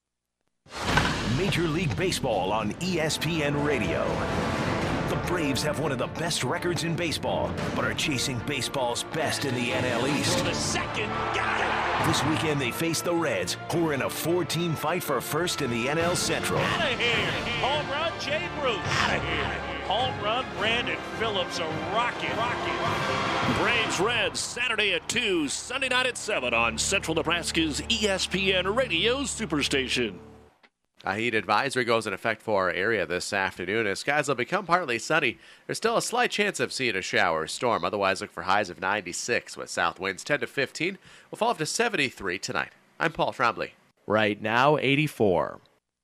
Speaker 26: Major League Baseball on E S P N Radio. The Braves have one of the best records in baseball, but are chasing baseball's best in the N L East.
Speaker 27: The second, got it!
Speaker 26: This weekend they face the Reds, who are in a four-team fight for first in the N L Central.
Speaker 27: Out of here! Home run, Jay Bruce. Out of here! Home run, Brandon Phillips, a rocket, rocket.
Speaker 6: Braves Reds, Saturday at two, Sunday night at seven on Central Nebraska's E S P N Radio Superstation.
Speaker 16: A heat advisory goes in effect for our area this afternoon as skies will become partly sunny. There's still a slight chance of seeing a shower or storm. Otherwise, look for highs of ninety-six with south winds ten to fifteen. We'll fall up to seventy-three tonight. I'm Paul Trombley.
Speaker 17: Right now, eighty-four.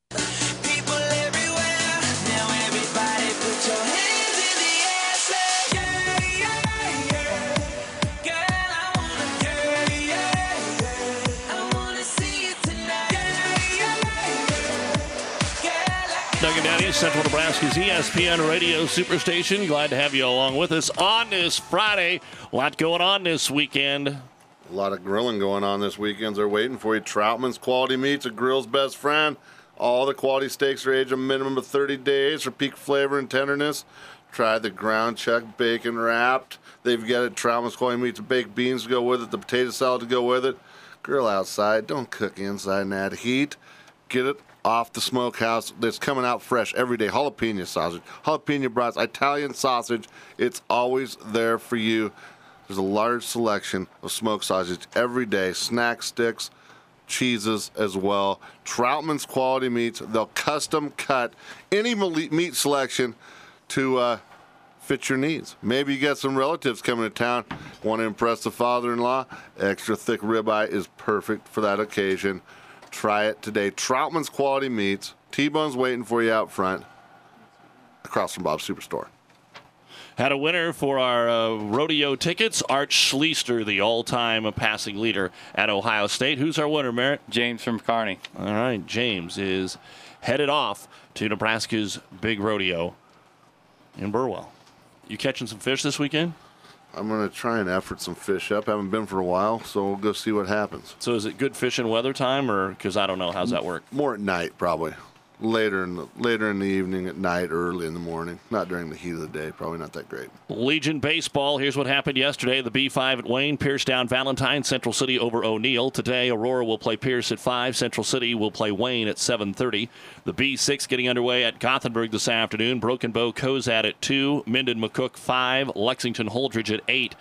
Speaker 6: Doug and Daddy, Central Nebraska's E S P N Radio Superstation. Glad to have you along with us on this Friday. A lot going on this weekend.
Speaker 8: A lot of grilling going on this weekend. They're waiting for you. Troutman's Quality Meats, a grill's best friend. All the quality steaks are aged a minimum of thirty days for peak flavor and tenderness. Try the ground chuck bacon wrapped. They've got it. Troutman's Quality Meats, baked beans to go with it, the potato salad to go with it. Grill outside. Don't cook inside in that heat. Get it off the smokehouse. That's coming out fresh every day. Jalapeno sausage, jalapeno brats, Italian sausage. It's always there for you. There's a large selection of smoked sausage every day. Snack sticks, cheeses as well. Troutman's Quality Meats. They'll custom cut any meat selection to uh, fit your needs. Maybe you got some relatives coming to town, want to impress the father-in-law. Extra thick ribeye is perfect for that occasion. Try it today. Troutman's Quality Meats. T-Bone's waiting for you out front across from Bob's Superstore.
Speaker 6: Had a winner for our uh, rodeo tickets. Art Schleister, the all-time passing leader at Ohio State. Who's our winner, Merritt?
Speaker 7: James from Kearney.
Speaker 6: All right, James is headed off to Nebraska's big rodeo in Burwell. You catching some fish this weekend?
Speaker 8: I'm going to try and effort some fish up. Haven't been for a while, so we'll go see what happens.
Speaker 6: So is it good fishing weather time, or because I don't know, how's that work?
Speaker 8: More at night, probably. later in the later in the evening, at night, early in the morning. Not during the heat of the day. Probably not that great.
Speaker 6: Legion baseball. Here's what happened yesterday. The B five at Wayne, Pierce down Valentine, Central City over O'Neill. Today, Aurora will play Pierce at five. Central City will play Wayne at seven thirty. The B six getting underway at Gothenburg this afternoon. Broken Bow Cozad at two. Minden McCook five. Lexington Holdridge at eight.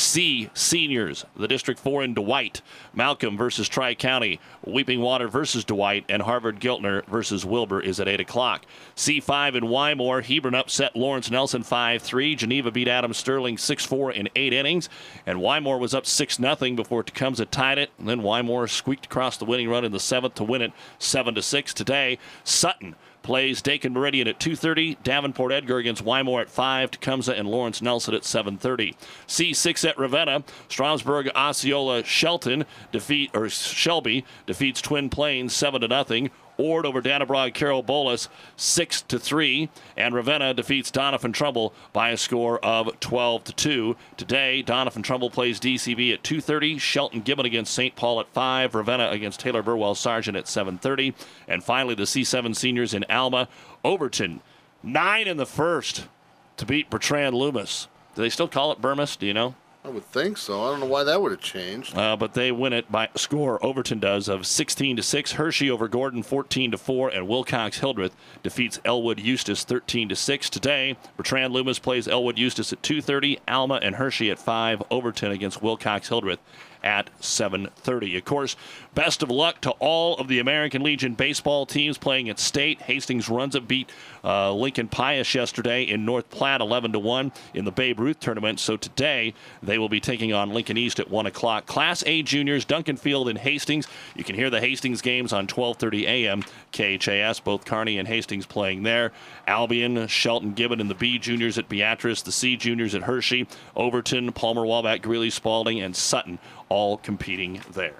Speaker 6: C seniors. The District four in Dwight. Malcolm versus Tri-County. Weeping Water versus Dwight. And Harvard Giltner versus Wilbur is at eight o'clock. C five in Wymore. Hebron upset Lawrence Nelson five three. Geneva beat Adams Sterling six four in eight innings. And Wymore was up six nothing before Tecumseh tied it. And then Wymore squeaked across the winning run in the seventh to win it seven to six. Today, Sutton plays Dakin Meridian at two thirty. Davenport Edgar against Wymore at five. Tecumseh and Lawrence Nelson at seven thirty. C six at Ravenna. Strasburg Osceola Shelton defeat or Shelby defeats Twin Plains seven to nothing. Ord over Dannebrog Carroll Bolas six to three, and Ravenna defeats Donovan Trumbull by a score of twelve to two. Today, Donovan Trumbull plays D C B at two thirty, Shelton Gibbon against Saint Paul at five, Ravenna against Taylor Burwell Sargent at seven thirty, and finally the C seven seniors in Alma. Overton, nine in the first to beat Bertrand Loomis. Do they still call it Burmis? Do you know?
Speaker 8: I would think so. I don't know why that would have changed.
Speaker 6: Uh, but they win it by a score, Overton does, of sixteen to six. Hershey over Gordon fourteen to four, and Wilcox Hildreth defeats Elwood Eustis thirteen to six. Today, Bertrand Loomis plays Elwood Eustis at two thirty, Alma and Hershey at five, Overton against Wilcox Hildreth at seven thirty. Of course, best of luck to all of the American Legion baseball teams playing at state. Hastings runs it, beat uh, Lincoln Pius yesterday in North Platte eleven to one in the Babe Ruth tournament. So today they will be taking on Lincoln East at one o'clock. Class A juniors, Duncan Field and Hastings. You can hear the Hastings games on twelve thirty a.m. K H A S. Both Kearney and Hastings playing there. Albion, Shelton Gibbon, and the B juniors at Beatrice. The C juniors at Hershey. Overton, Palmer, Waback, Greeley, Spalding, and Sutton all competing there.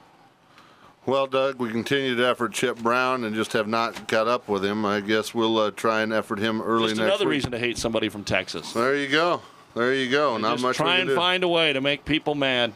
Speaker 8: Well, Doug, we continue to effort Chip Brown and just have not caught up with him. I guess we'll uh, try and effort him early
Speaker 6: just
Speaker 8: next week.
Speaker 6: Another reason to hate somebody from Texas.
Speaker 8: There you go. There you go. Not
Speaker 6: just
Speaker 8: much
Speaker 6: try
Speaker 8: we can
Speaker 6: and
Speaker 8: do.
Speaker 6: find a way to make people mad.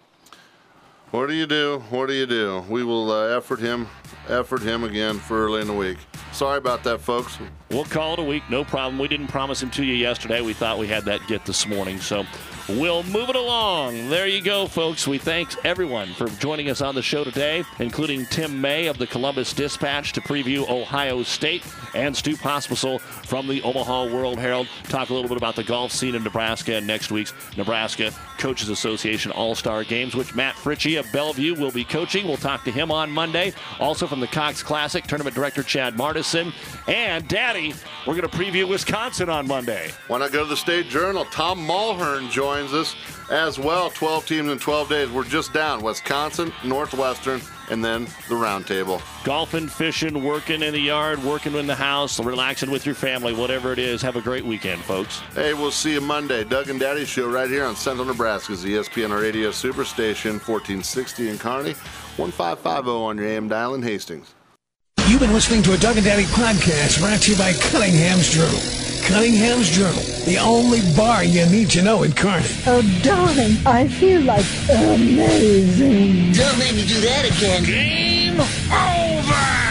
Speaker 8: What do you do? What do you do? We will uh, effort him, effort him again for early in the week. Sorry about that, folks.
Speaker 6: We'll call it a week, no problem. We didn't promise him to you yesterday. We thought we had that get this morning, so we'll move it along. There you go, folks. We thank everyone for joining us on the show today, including Tim May of the Columbus Dispatch to preview Ohio State, and Stu Pospisil from the Omaha World Herald. Talk a little bit about the golf scene in Nebraska and next week's Nebraska Coaches Association All-Star Games, which Matt Fritchie of Bellevue will be coaching. We'll talk to him on Monday. Also from the Cox Classic, Tournament Director Chad Martison. And Daddy, we're going to preview Wisconsin on Monday.
Speaker 8: When I go to the State Journal, Tom Mulhern joins us as well. twelve teams in twelve days. We're just down Wisconsin, Northwestern, and then the roundtable.
Speaker 6: Golfing, fishing, working in the yard, working in the house, relaxing with your family, whatever it is. Have a great weekend, folks.
Speaker 8: Hey, we'll see you Monday. Doug and Daddy Show right here on Central Nebraska's E S P N Radio Superstation, fourteen sixty in Kearney, fifteen fifty on your A M dial in Hastings.
Speaker 9: You've been listening to a Doug and Daddy podcast brought to you by Cunningham's Journal. Cunningham's Journal, the only bar you need to know in Kearney.
Speaker 10: Oh, darling, I feel like amazing.
Speaker 9: Don't make me do that again. Game over!